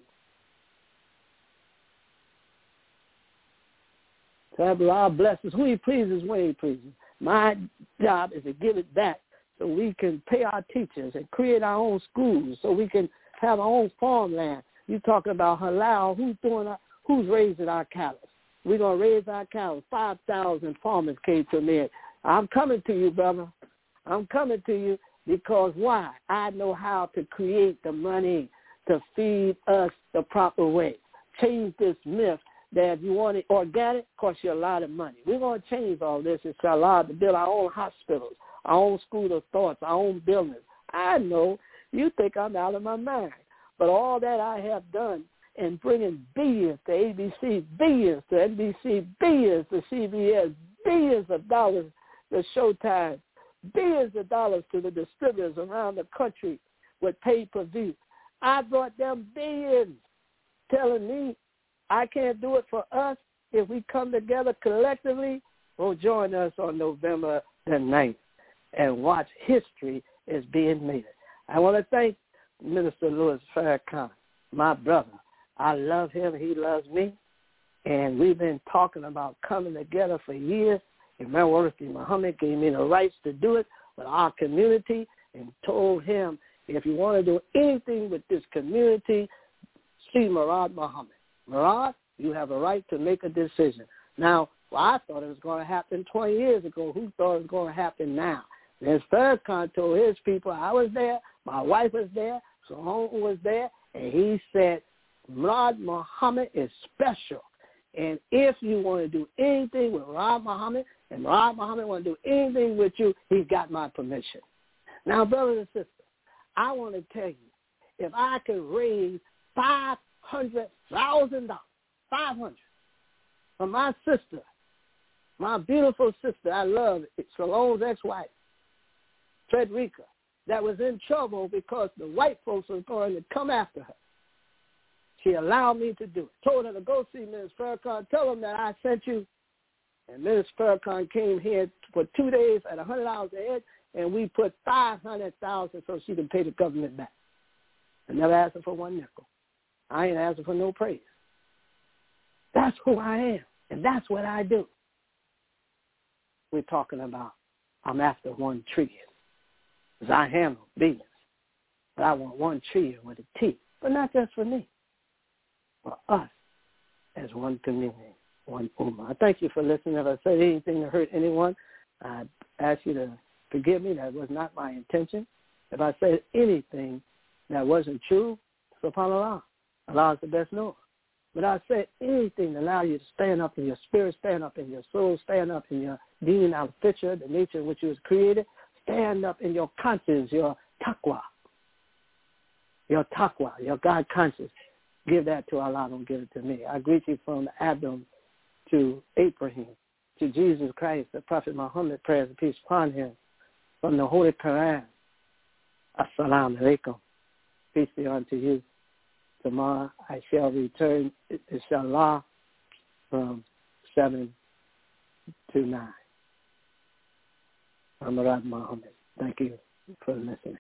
Speaker 1: So Allah blesses who he pleases when he pleases. My job is to give it back so we can pay our teachers and create our own schools, so we can have our own farmland. You talking about halal, who's raising our cattle? We're going to raise our cattle. 5,000 farmers came to me. I'm coming to you, brother. I'm coming to you because why? I know how to create the money to feed us the proper way. Change this myth that if you want it organic, costs you a lot of money. We're going to change all this, inshallah, to build our own hospitals, our own school of thoughts, our own buildings. I know you think I'm out of my mind, but all that I have done in bringing billions to ABC, billions to NBC, billions to CBS, billions of dollars to Showtime, billions of dollars to the distributors around the country with pay-per-view. I brought them billions, telling me I can't do it for us. If we come together collectively, well, join us on November the 9th and watch history is being made. I want to thank Minister Louis Farrakhan, my brother. I love him. He loves me. And we've been talking about coming together for years. Imam Warthi Muhammad gave me the rights to do it with our community and told him, if you want to do anything with this community, see Murad Muhammad. Murad, you have a right to make a decision. Now, I thought it was going to happen 20 years ago. Who thought it was going to happen now? Then Farrakhan told his people, I was there, my wife was there, so uncle was there, and he said, Murad Muhammad is special. And if you want to do anything with Murad Muhammad, and Murad Muhammad want to do anything with you, he's got my permission. Now, brothers and sisters, I want to tell you, if I could raise $500,000, $500, for my sister, my beautiful sister I love, Salone's ex-wife, Frederica, that was in trouble because the white folks were going to come after her. She allowed me to do it. Told her to go see Ms. Farrakhan. Tell him that I sent you. And Ms. Farrakhan came here for 2 days at $100 a head, and we put $500,000 so she can pay the government back. I never asked her for one nickel. I ain't asking for no praise. That's who I am, and that's what I do. We're talking about I'm after 1 trillion. Because I handle billions. But I want 1 trillion with a T. But not just for me. For us as one community, one ummah. I thank you for listening. If I said anything to hurt anyone, I ask you to forgive me. That was not my intention. If I said anything that wasn't true, subhanAllah. Allah is the best knower. But I said anything to allow you to stand up in your spirit, stand up in your soul, stand up in your being, our picture, the nature in which you was created, stand up in your conscience, your taqwa, your God conscience. Give that to Allah, don't give it to me. I greet you from Adam to Abraham, to Jesus Christ, the Prophet Muhammad, prayers and peace upon him, from the Holy Quran. Assalamu alaikum. Peace be unto you. Tomorrow I shall return, inshallah, from 7 to 9. I'm Murad Muhammad. Thank you for listening.